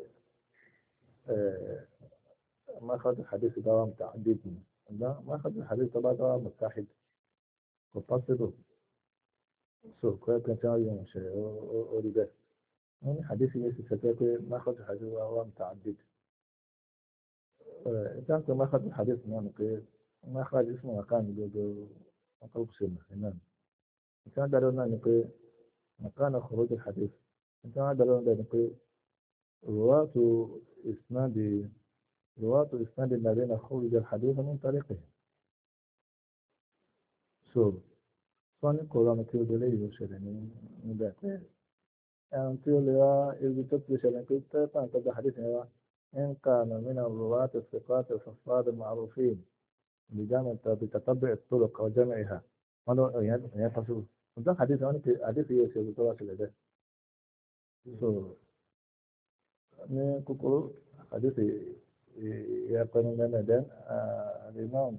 ما أخذ الحديث دوام متعدد لا ما أخذ الحديث دوام متحد وفصله كيف كان يوم شيء أريد يعني حديث يسوع ستأكل ما أخذ الحديث دوام متعدد إذا ما أخذ الحديث ما أخذ اسمه مكان جو أقول سنة كان دارنا نقول مكان خروج الحديث كان دارنا نقول رواة إسناد الذين خرج الحديث من طريقه فان القرآن كيو دليل يشرني مبادئ أن تقول إذا تبدأ كنت تنتظر حديث إن كان من الرواة الثقات الحفاظ المعروفين بجامع بتتبع الطرق وجمعها قالوا يعني تصور وده حديث أنا حديث يوسف تواصل ده so من كوكو حديث يقولون لنا ده الإمام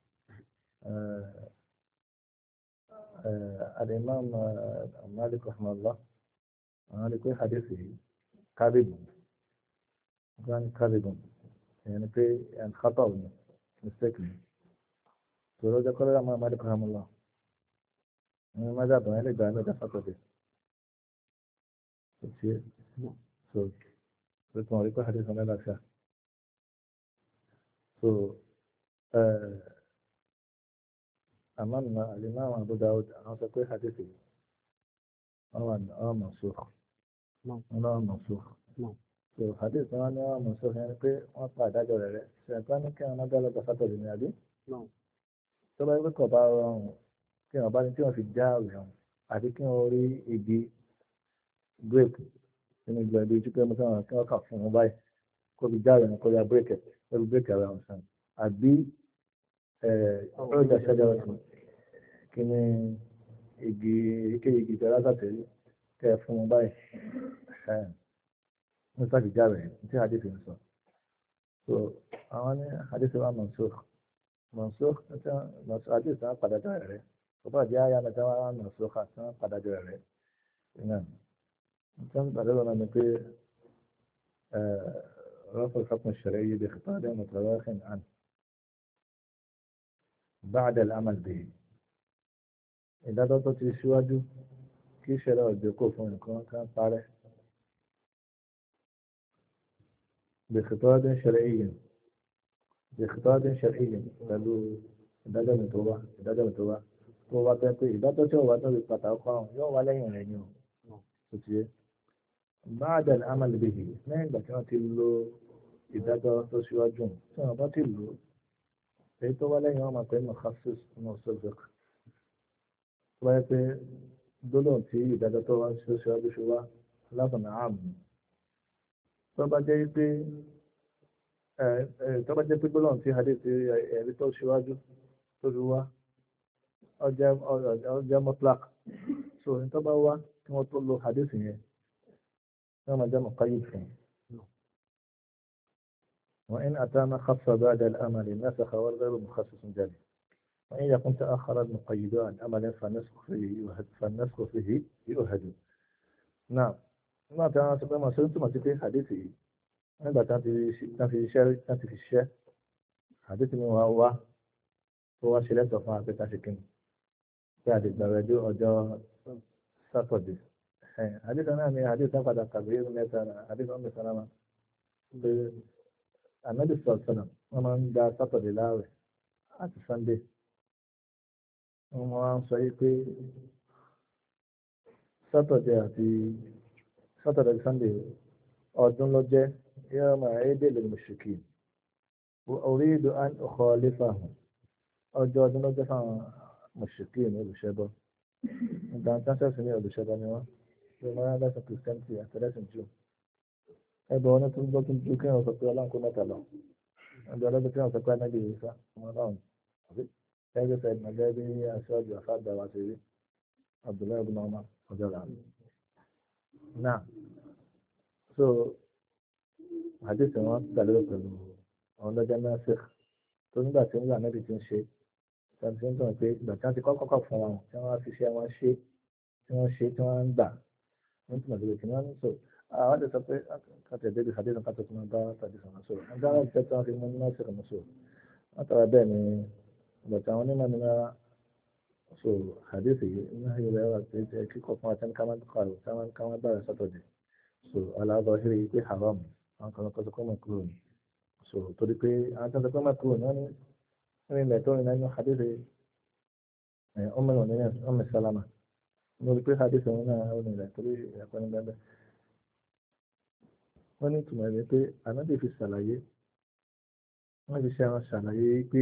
الإمام مالك رحمه الله مالك حديثه كاذب كان كاذب يعني في يعني خطأ mistaken so ده كل ما مالك رحمه الله ماذا بقى لك ده خطأ ده so مالك حديث أنا لا شيء so أمام الإمام أبو داود أنا تقول حديثي أو منسوخ أنا منسوخ so حديث أنا منسوخ يعني في ما قاعد أجر سيكون كان أنا قال بخطر النبي tó bá yẹ pé kò bá rọrùn kí wọn bá ní tí wọn fi já òòyàn àti kí wọn rí igi grape nínú ìgbà ibi ojú pé mo sọ kí wọn kà fún wọn báyìí kó fi já òòyàn kó ya bírèkì kó fi bírèkì ara wọn sàn àbí ọjà ṣẹjọ ọsùn kí ni igi èkéyìí igi tẹ látàtẹrí kẹ fún wọn báyìí wọn sá fi já rẹ tí hadith ń sọ so àwọn ní hadith wa منسوخ حديث عن قد جاء وبعد جاء أنا جاء منسوخ عن قد جاء نعم كم بدلنا نقول رفع الحكم الشرعي بخطاب متواخٍ عنه بعد العمل به إذا ضبط الشواج كي شرع الوقوف كان صالح بخطاب شرعي بخطاب شرعي قالوا إذا متوبة tó wá pẹ́ pé ìdájọ́ tí ó wà lórí pàtàkì kan yóò wá lẹ́yìn rẹ̀ ni ó tó ti yé báàdà ní amálẹ̀bẹ̀hì lẹ́yìn ìgbà tí wọ́n ti lo ìdájọ́ tó ṣíwájú tí wọ́n bá ti lò èyí tó wá lẹ́yìn wọn máa pẹ́ mọ̀kásís ní ọ̀sọ́gbẹ̀k tó wáyé pé gbólóhùn tí ìdájọ́ tó wá ṣíwájú ṣe wá látọ̀nà ààbò tó bá jẹ́ pé gbólóhùn tí hadith ẹ̀rí tó ṣíwájú tó fi wá ọjọ́ mutlaq so ní tó bá wá kí wọ́n tó lo hadith yẹn wọ́n máa jẹ́ muqayyid fún وإن أتانا خص بعد الأمل نسخ والغير مخصص جلي وإن يكن تأخر المقيد عن أمل فالنسخ فيه يؤهد نعم ما تعالى سبحانه ما سنتم في حديثه nígbà tí wọ́n fi ṣiṣẹ́ àdéhùn mi wá tó wá ṣe lẹ́tọ̀ọ́ fún apẹ́ta ṣe kíni pé àdìgbàrẹ̀ ọjọ́ ọjọ́ sátọ̀dé àdéhùn náà ni àdéhùn tó padà kàwé mẹ́ta àdéhùn mẹ́ta náà pé ànábì sọ̀tọ̀nà wọ́n máa ń gba sátọ̀dé láàrẹ̀ àti sànńdé wọ́n máa ń sọ yí pé sátọ̀dé àti sànńdé ọdún ló jẹ́ يوم عيد للمشركين وأريد أن أخالفهم أجود نجفا مشركين وبشبه أنت أنت تسمي وبشبه نوا وما لا تكريستيانتي أتلاس نجو أبغى أنا تنظر تنجو كنا وسكوا لهم كنا تلا أبغى أنا بكرة وسكوا نبي إيسا ما لهم هذا سيد مجابي أسود وفاد دواسي عبد الله بن عمر رضي الله عنه نعم so àdéhùn wọn gbàlérò pẹ̀lú àwọn ọlọ́jà náà ṣe tó nígbà tí nígbà náà ti ń ṣe tàbí tí ń tàn pé ìgbà tí wọ́n ti kọ́kọ́ fún wọn tí wọ́n fi ṣe wọn ṣe tí wọ́n ń gbà wọ́n ti mọ̀lẹ́bí tí wọ́n ń sọ àwọn ti sọ pé kàtẹ́ débi àdéhùn kàtẹ́ tó máa bá tàbí sọ̀rọ̀ sọ̀rọ̀ wọ́n dára ìfẹ́ tí wọ́n fi mú nínú ìṣẹ̀lẹ̀ sọ̀rọ̀ wọ́n tara bẹ́ẹ̀ ni ìgbà tí àwọn onímọ̀ nínú so àdéhùn yìí ní ayé rẹ̀ wà pé kíkọ̀ fún àtẹni ká má bára sátọ̀dẹ̀ so aláàbọ̀ ṣe rí pé haram àwọn kan kọ́ sọ pé mọ̀kúrò ni so torí pé àwọn kan sọ pé mọ̀kúrò ni wọ́n ní ilẹ̀ tó rìn nínú hadith ọmọ sálámà ní orí pé hadith wọn náà ó nílẹ̀ torí ẹ̀kọ́ ní gbẹ́gbẹ́ wọ́n ní ìtumọ̀ rẹ̀ pé ànábì fi ṣàlàyé wọ́n fi ṣe àwọn ṣàlàyé pé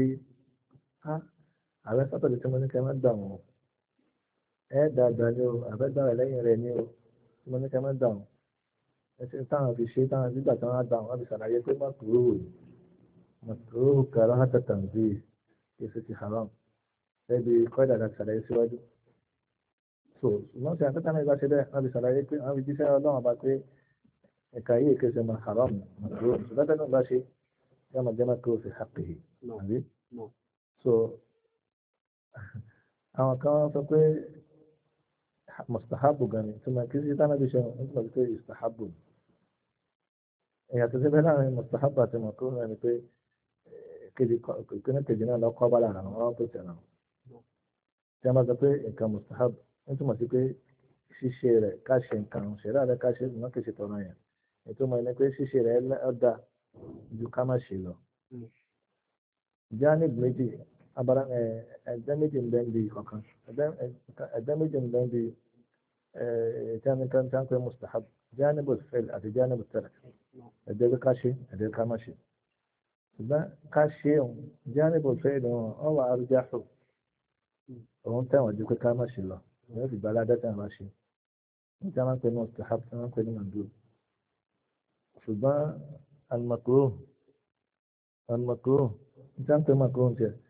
ààrẹ sátọ̀dẹ̀ tí mo ní ká má gbà wọ́n dáadáa ni o àbẹ́gbàrẹ̀ lẹ́yìn rẹ̀ ni o tí mo ní ká má gbà wọ́n ẹsẹ̀ táwọn fi ṣe táwọn nígbà tí wọ́n á gbà wọ́n fi ṣàlàyé pé mọ̀kúrò kàrọ́ hàtàtàn bí kì í ṣe ti haram ẹbí kọ́dà láti ṣàlàyé síwájú so ṣùgbọ́n tí àtúntà náà bá ṣe bẹ́ẹ̀ wọ́n fi ṣàlàyé pé wọ́n fi jíṣẹ́ ọlọ́run bá pé ẹ̀ka yìí kì í ṣe mọ haram màkúrò ṣùgbọ́n tẹ́lẹ̀ bá ṣe yóò máa jẹ́ màkúrò fi haqqihi àbí so àwọn kan sọ pé mustahabu gan ni túmọ̀ kí sí tánà bí ṣe ń túmọ̀ sí pé istahabu ìyàtọ̀ sí bẹ́ẹ̀ láàrin mustahabu àti màkúrò náà ni pé kejì náà lọ́kọ́ bá lára wọn tó tẹ̀lé tí a máa sọ pé nǹkan mustahab ń túmọ̀ sí pé ṣíṣe rẹ̀ ká ṣe nǹkan ṣẹ̀dá rẹ̀ ká ṣe ìmọ̀ kìí ṣe tọ̀nà yẹn ìtumọ̀ ẹni pé ṣíṣe rẹ̀ ọ̀dà ju ká má ṣe lọ. jánib méjì abala ẹ̀dá méjì ń bẹ́ẹ̀ ń bi ọ̀kan ẹ̀dá méjì ń bẹ́ẹ̀ ń bi ìtàn pé mustahab jánib al-fi'l àti jánib al-tark ẹ̀dá ká ṣe ẹ̀dá ká má ṣe. ṣùgbọ́n ká ṣe jánib al-fi'l wọn wà arjahu òun tẹ̀wọ̀n ju pé ká má ṣe lọ ìyẹn fi gbàlá dẹ́tẹ̀ má ṣe níta máa ń pè ní mustahab tí wọ́n ń pè ní mandub ṣùgbọ́n al-makruh níta ń pè makruh ń tẹ̀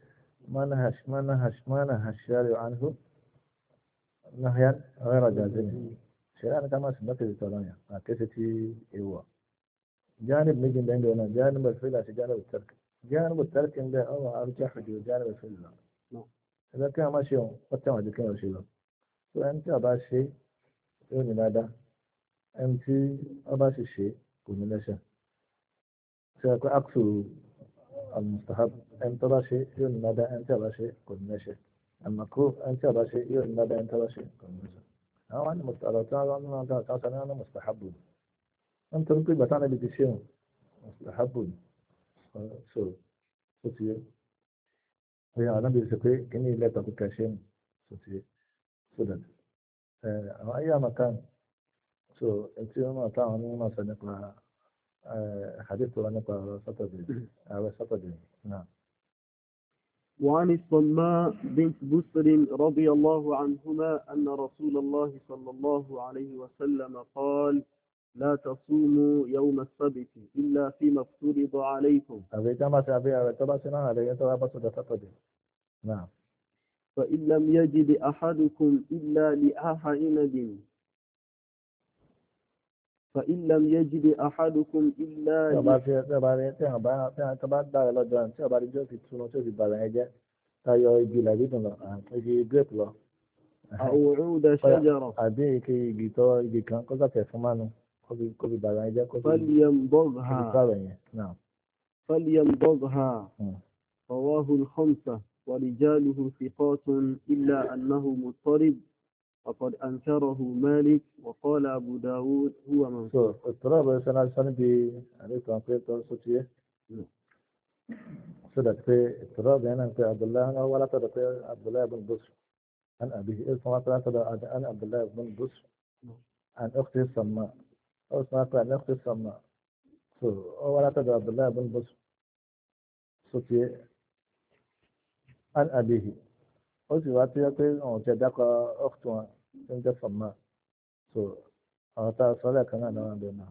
mánà ash-shari'u anhu nahyan ghayra jazim ṣẹlẹ̀ ní ká má sì lọ́kẹ̀lẹ̀ tọ̀rọ̀ yẹn àkẹ́sẹ̀ tí èèwọ̀ jánib méjì ń bẹ́ẹ̀ náà jánib al-fi'l àti jánib al-tark jánib al-tark ń bẹ́ẹ̀ ọ̀rọ̀ arjahu ju jánib al-fi'l lọ ẹgbẹ́ kí wọ́n má ṣe òun wọ́n tẹ̀wọ̀n ju kí wọ́n ṣe lọ tó ẹni tí ọba ṣe yóò ní dáadáa ẹni tí ọba sì ṣe kò ní lẹ́sẹ̀ ṣe é pé aksu al-mustahab ẹni tó bá ṣe yóò ní dáadáa ẹni tí ọba ṣe kò ní lẹ́sẹ̀ al-makruh ẹni tí ọba ṣe yóò ní dáadáa ẹni tí ọba ṣe kò ní lẹ́sẹ̀ àwọn wani mustahab tí wọ́n ń lọ kan sọ ní wọn mustahabu wọ́n tó ń pè bàtà níbi ti ṣe òun mustahabu so ó ti yẹ. هي أنا بيسكوي كني لا تبكاشين سوتي سودان أو أي مكان أنت ما تعرفون ما سنقرأ حديث وأنا ساتردي أو ساتردي نعم.
وعن الصماء بنت بسر رضي الله عنهما أن رسول الله صلى الله عليه وسلم قال لا تصوموا يوم السبت إلا فيما افترض عليكم.
أبي كما سأبي تبى سنا عليه تبى بس تفضل. نعم.
فإن لم يجد أحدكم إلا لآح عنب فإن لم يجد أحدكم إلا أو عود شجرة فليمضغها رواه الخمسة ورجاله ثقات إلا أنه مضطرب وقد أنكره مالك وقال أبو داود هو منصور.
اضطراب سنة عليك أن تقول صدق في اضطراب يعني في عبد الله ولا تدق عبد الله بن بصر عن أبيه اسمه عن عبد الله بن بصر عن أخته السماء أو اسمه عن أخته السماء ولا تدق عبد الله بن بصر صوتي عن أبيه أوسي واتي أو جدك أختها عند السماء أعطى صلاة كنا نوع بينها.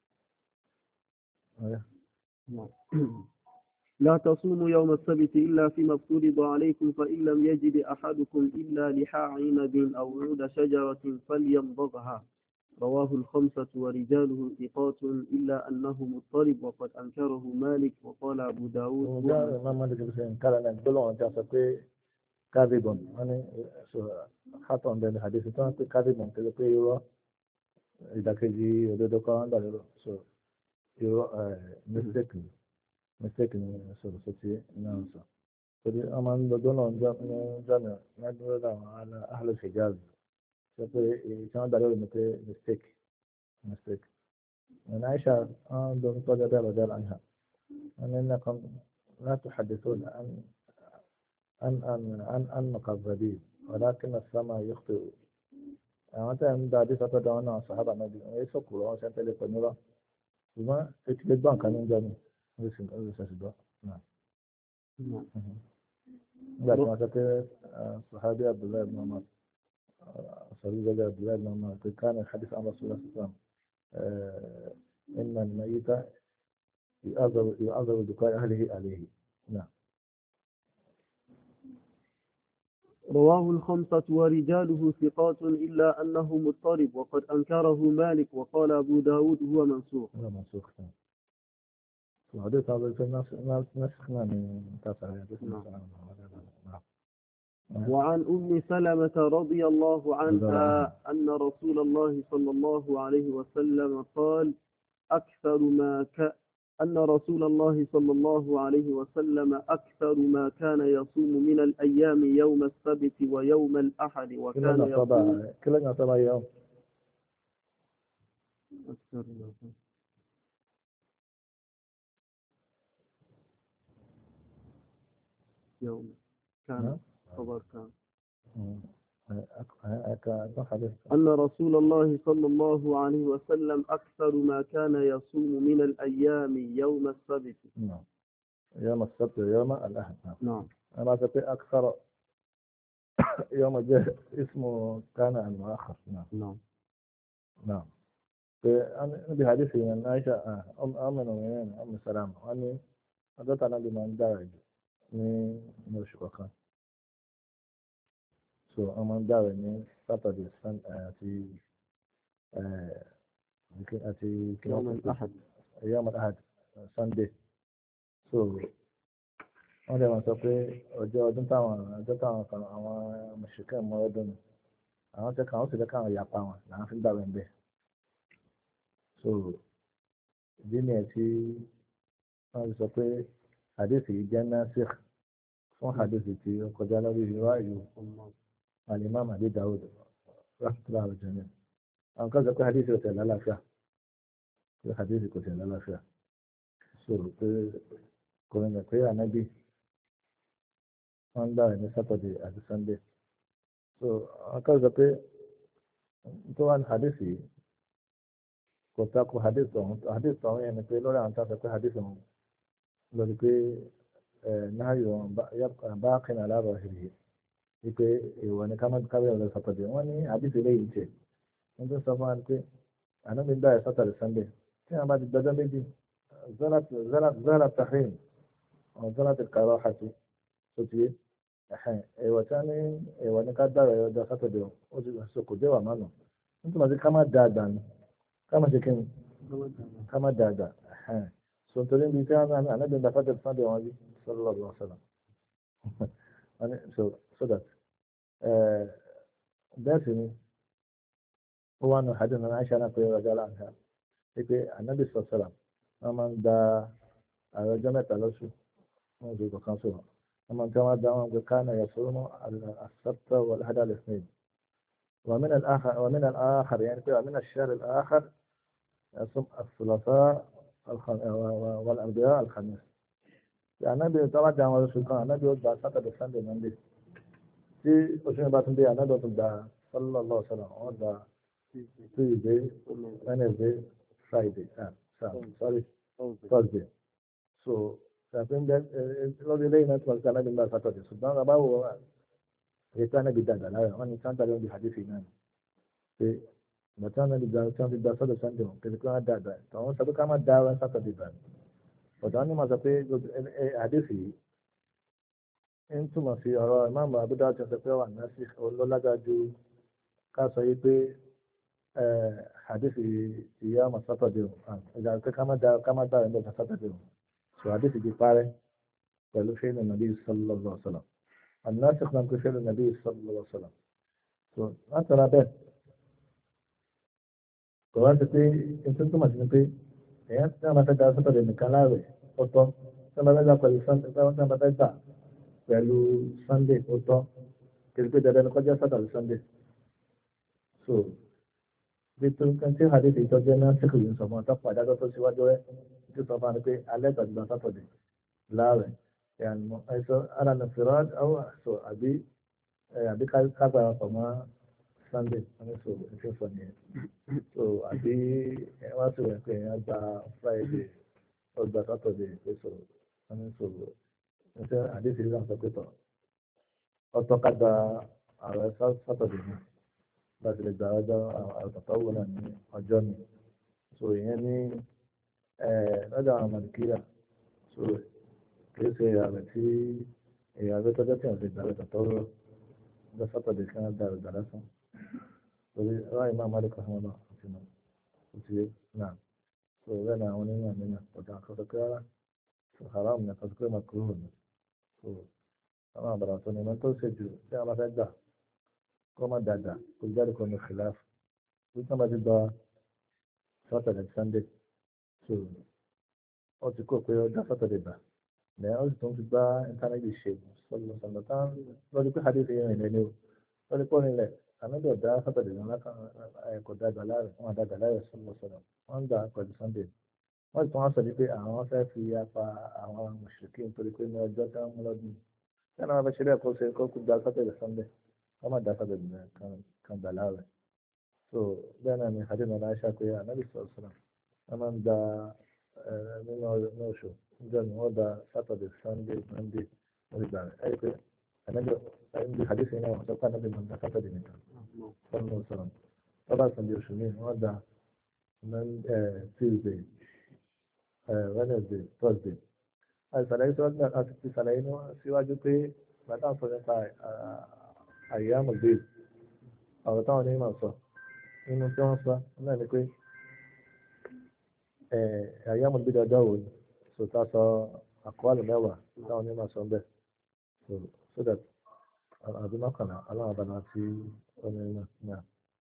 لا تصوموا يوم السبت إلا فيما افترض عليكم فإن لم يجد أحدكم إلا لحاء عنب أو عود شجرة فليمضغها رواه الخمسة ورجاله ثقات إلا أنه مضطرب وقد أنكره مالك وقال أبو داود
ما مالك بسين قال أن يقولون أن تسقي كاذب يعني حتى عند الحديث تقول كاذب تقول يرى إذا كذي وده كان ده يرى mistaken sort of situation now. So the among the donor jana not على أهل الحجاز. So كان ده mistake. من عائشة دون قدر بدل عنها. أنكم لا تحدثون عن مكذبين ولكن السماء يخطئ. أنت عند حديث أتدعونا صحابة النبي يسقطوا عشان تلقوا نورا. ثم تكتبان كانوا جميع. لكن صحابي عبد الله بن عمر صحابي عبد الله بن عمر كان الحديث عن رسول الله صلى الله عليه وسلم إن الميت يعذب بكاء أهله عليه. نعم.
رواه الخمسة ورجاله ثقات إلا أنه مضطرب وقد أنكره مالك وقال أبو داود هو منسوخ.
هو منسوخ. الحديث هذا نسخنا من تاسع.
وعن أم سلمة رضي الله عنها أن رسول الله صلى الله عليه وسلم قال أكثر ما كان يصوم من الأيام يوم السبت ويوم الأحد وكان يصوم
كلنا طبعا يوم
كان خبر كان
حديث
أن رسول الله صلى الله عليه وسلم أكثر ما كان يصوم من الأيام يوم السبت.
نعم يوم السبت ويوم الأحد.
نعم
أنا أتبع أكثر يوم جاء اسمه كان المؤخر. نعم
نعم
نعم. بحديث من عائشة أم المؤمنين أم سلامة وأني أدت أنا بمن دارج من الشقاق. So ọmọ ń dáwẹ̀ ní Saturday àti Yom al-Ahad Sunday. So wọ́n lè wọ́n sọ pé ọjọ́ táwọn kan àwọn mùsùlùmí mọ́ ọdún ni àwọn tẹ́ka àwọn sì lẹ́ka àwọn ìyapa wọn làwọn fi ń dáwẹ̀ ń bẹ̀. So ìdí ni ẹ̀ tí wọ́n ti sọ pé hadith yìí jẹ́ nasikh fún hadith tí ó kọjá lórí ìwáyé الإمام أبي داود رحمة الله على الجميع. أنا كذا كل حديث يقول لا فيها. كل حديث يقول لا فيها. سورة كلنا كيا نبي. أنا ده Saturday أو Sunday. So أنا كذا كل طبعا حديثي. كنت أقول حديث طبعا يعني كل لولا أنت تقول حديثهم. لو كي نهاية يبقى باقي على ظاهره. Ipe ìwọ ni ká má káwé ọ̀rọ̀ sátọ̀dẹ̀ wọ́n ní àdìsí eléyìí jẹ́ wọ́n tó sọ fún wa pé àná mi bá ẹ̀ sátọ̀dẹ̀ sunday tí wọ́n bá ti gbẹ́jọ́ méjì zara tahrim zara ti kàrọ̀ àti tó ti yé ìwọ tí wọ́n ní ìwọ ni ká dára ọjọ́ sátọ̀dẹ̀ ó ti sọ kò dé wà mánu nítorí àti ká má dáadáa ni ká má ṣe kí ni ká má dáadáa so nítorí ibi tí wọ́n àná mi bá sátọ̀dẹ̀ sunday wọn bí sallallahu alaihi wasallam so that bẹ́ẹ̀ sì ni ó wà nù hadith náà Aisha náà pé ọjọ́ láǹkà pé Ànábì sọ̀sọ̀rọ̀ wọ́n máa ń da àwọn ọjọ́ mẹ́ta lọ́sù wọ́n ń gbé kan sọ̀rọ̀ wọ́n máa ń tẹ́ wọ́n dá wọn pé كان يصوم السبت والأحد الاثنين ومن الآخر يعني من الشهر الآخر يصوم الثلاثاء والأربعاء الخميس Ànábì طبعا dá wọn lọ́sù kan Ànábì ó gba Saturday Sunday Monday tí oṣù yẹn bá tún dé Ànábì tún gba sallallahu alaihi wasallam wọ́n gba Tuesday Wednesday Friday Thursday so ṣàfihàn lọ́dún lẹ́yìn náà tí wọ́n ti Ànábì gba Saturday ṣùgbọ́n bàbá wo ètò Ànábì dàgbà lára wọ́n ní sáńtà lóun di hadith náà pé bàtà Ànábì gba tí wọ́n ti gba Saturday Sunday wọn kìlì kí wọ́n dàgbà tàwọn sọ pé ká má dá wọn Saturday bá ọ̀dọ́ wọn ni wọ́n sọ pé hadith yìí ń túmọ̀ sí ọ̀rọ̀ ìmáàmù abúdá ti sọ pé wà ní sí olólágájú ká sọ yí pé hadithi ìyá ọmọ sátọ̀dẹ̀ ìjà pé ká má dára ẹgbẹ́ sátọ̀dẹ̀ so hadithi ti parẹ́ pẹ̀lú fẹ́ẹ̀lì nàbí sallallahu alaihi wasallam àdínásì kan pé fẹ́ẹ̀lì nàbí sallallahu alaihi wasallam so láti ra bẹ́ẹ̀ kò wá sí pé ètò túmọ̀ sí pé èèyàn tí wọ́n bá fẹ́ dára sátọ̀dẹ̀ nìkan láàrẹ̀ ọ̀tọ̀ tí wọ́n bá fẹ́ gbà pẹ̀lú pẹ̀lú Sunday ó tọ́ kìí pé dandan kọjá Saturday Sunday so bí tó ń tí hadith ìtọ́jú náà ṣèkù yìí sọ fún ọ tọ́pọ̀ àdájọ́ tó síwájú rẹ̀ tí sọ fún wa pé alẹ́ ìtọ́jú lọ Saturday láàrẹ̀ ẹ̀yàmọ̀ ẹ̀sọ́ alànà fìrọ́ àṣọ àbí kápẹ́ ọkọ̀ mọ́ Sunday wọ́n ní sọ ètò ìfọ̀ nìyẹn so àbí wọ́n sì rẹ̀ pé èèyàn gba Friday ọgbà Saturday èso wọ́n ní sọ ṣe àdéhùn ìlú àti ọ̀pẹ̀tọ̀ ọ̀tọ̀ ká gba ààrẹ sátọ̀dẹ̀ ní láti lè gba ọjọ́ àtọ̀tọ̀ wò náà ní ọjọ́ mi so ìyẹn ní lọ́jọ́ àwọn màlìkíyà so kìí ṣe ààrẹ tí èèyàn rẹ tọ́jọ́ tí wọ́n ti gbà rẹ tọ̀tọ̀ rọ ده ساتردي كان دار دراسة رأي ما مالك رحمه الله في نعم وأنا ونينا منا وجع كذا حرام من كذا مكروه أنا براتوني من توسجوا في على فدا كما دادا كل ذلك من الخلاف كما تبغى ساتردي ساندي ó ti kó pé ọjọ́ sátọ̀dẹ̀ gbà lẹ́yìn ó sì tún ti bá íńtánẹ́ẹ̀tì ṣe sọ́dọ̀ sọ̀dọ̀ tán lọ́dún pé hadith yẹn rìn lẹ́nu lọ́dún pé nílẹ̀ àmọ́dé ọ̀dá sátọ̀dẹ̀ náà kò dàgbà láàrẹ̀ wọn àdàgbà láàrẹ̀ sọ́dọ̀ sọ̀dọ̀ wọ́n ń gbà pẹ̀lú sunday wọ́n sì tún wá sọ pé àwọn fẹ́ fi apá àwọn mùsùlùmí nítorí pé ní ọjọ́ tí wọ́n mú lọ́dún yẹn náà wọ́n fẹ́ ṣe bẹ́ẹ̀ kó ṣe kó kú gba sátọ̀dẹ̀ sunday wọ́n má dá sátọ̀dẹ̀ kan gbà láàrẹ̀ so bẹ́ẹ̀ náà ni hadith náà ṣá pé ànábì sọ̀rọ̀ sọ̀rọ̀ wọ́n máa ń gba nínú oṣù níjọ́ ni wọ́n da Saturday Sunday Monday wọ́n ti gbà rẹ̀ ẹ́ pé ànájọ́ ẹni àdéhùn náà wọ́n sọ pé ànájọ́ máa ń da Saturday nìkan sọ́nù sọ̀rọ̀ lọ́ba Sunday oṣù míì wọ́n da Tuesday Wednesday Thursday àìsàlàyé tó wọ́n àti ti sàlàyé síwájú pé bàtà sọ nípa àyàmù bíi ọ̀rọ̀ táwọn onímọ̀ sọ nínú tí wọ́n sọ náà ni pé أيام البدع داود ستاسا أقوال موا داون ما سنبه سدد هذا ما كان على بناتي نعم.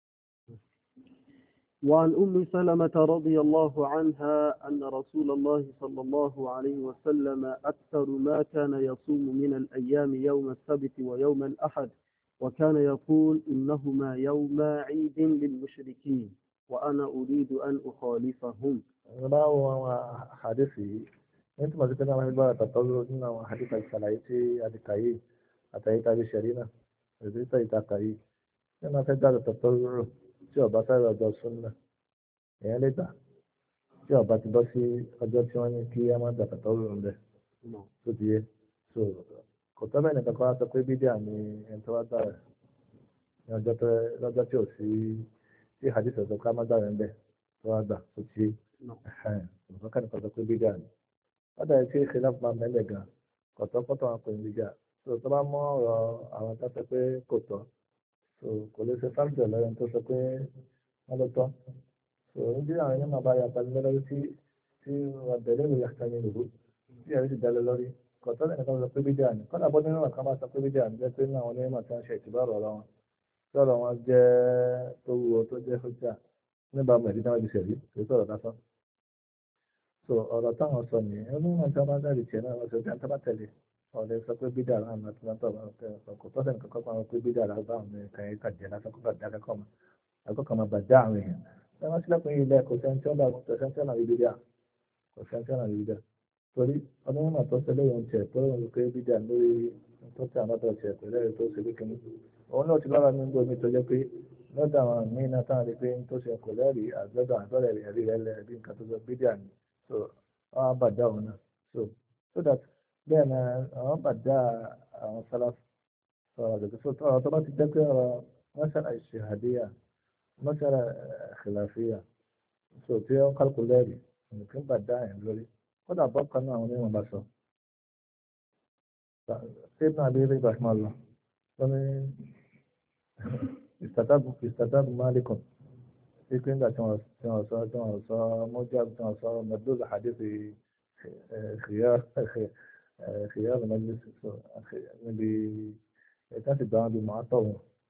وعن أم سلمة رضي الله عنها أن رسول الله صلى الله عليه وسلم أكثر ما كان يصوم من الأيام يوم السبت ويوم الأحد وكان يقول إنهما يوم عيد للمشركين وأنا أريد أن أخالفهم.
ما هو حديثي أنت ما ذكرنا من بعد تطور إنه حديث السلايتي أتكاي أتاي تابي شرينا إذا تاي أنا في دار التطور شو بسال هذا السنة يعني لذا شو بس بسي هذا شواني كي أما تطور عنده شو ديه شو كتابة نتقاط تقوي بدي أني أنت وده هذا شو في حديث هذا كمان دار عنده وهذا شو شيء وكان قد يقول بيجان هذا شيء خلاف ما ملقى قد يقول بيجان طبعا ما àwọn tá sọ pé kò tọ́ kò lè ṣe fáńtì ọ̀lẹ́ ẹni tó sọ pé wọ́n ló tọ́ níbi àwọn ẹni máa bá yàtọ̀ lórí tí wọ́n bẹ̀rẹ̀ ìwé yàtọ̀ ní ìlú tí ẹ̀rí ti dalẹ̀ lórí kò tọ́ lẹ́nu kan sọ pé bíjà ni kọ́nà bọ́ nínú àkàmá sọ pé bíjà ni jẹ́ pé ní àwọn onímọ̀ tí wọ́n ṣe ìtìbárò ọ̀rọ̀ wọn tí ọ̀rọ̀ wọn jẹ́ tó wúwo tó jẹ́ fújà nígbà mẹ́rin tí wọ́n ti ṣẹ̀rí kò sọ̀rọ̀ lásán ọ̀rọ̀ táwọn sọ nìyẹn ẹni wọn tí wọ́n bá dárí tiẹ̀ náà wọ́n sọ pé àtàbà tẹ̀lé ọ̀rẹ́ sọ pé bídà láwọn àti wọn tọ̀ kò tọ́ sẹ́ni kankan kan pé bídà láwọn bá àwọn ẹ̀ka ẹ̀ka jẹ́ lásán kó bàjẹ́ akẹ́kọ̀ọ́ máa bàjẹ́ àwọn èèyàn ẹ wọ́n sílẹ̀kùn yìí lẹ́ kò sẹ́ni tí ó náà rí bídà kò sẹ́ni tí ó náà rí bídà torí ọdún mọ́mọ́ tó ṣe lóyún tiẹ̀ tó lóyún pé bídà lórí tó tẹ̀ àwọn ọ̀dọ́ tiẹ̀ pẹ̀lú ẹ̀rí tó ṣe bí kíní òun náà ti lára ní gbòmí tó jẹ́ pé lọ́dọ̀ àwọn míín náà táwọn rí pé tó ṣe kò lẹ́rìí àgbẹ̀dọ̀ àgbẹ̀rẹ̀ ẹ̀rí rẹ̀ lẹ́ẹ̀rí nǹkan tó sọ bídà ni so àwọn bàdá òun náà so that bẹ́ẹ̀ ni àwọn bàdá àwọn sálàf sọ̀rọ̀ àgbẹ̀kẹ́ so ọ̀rọ̀ tó bá ti jẹ́ pé ọ̀rọ̀ mọ́ṣálà ìṣèhàdíyà mọ́ṣálà khilafiyya so tí wọ́n kálukú lẹ́rìí nǹkan bàdá ẹ̀ lórí kódà bọ́ kan náà àwọn onímọ̀ bá sọ سيدنا أبي ذئب رحمه الله ومن استتاب مالك يمكن أن موجب مدلول حديث خيار المجلس كان تدعى بمعطى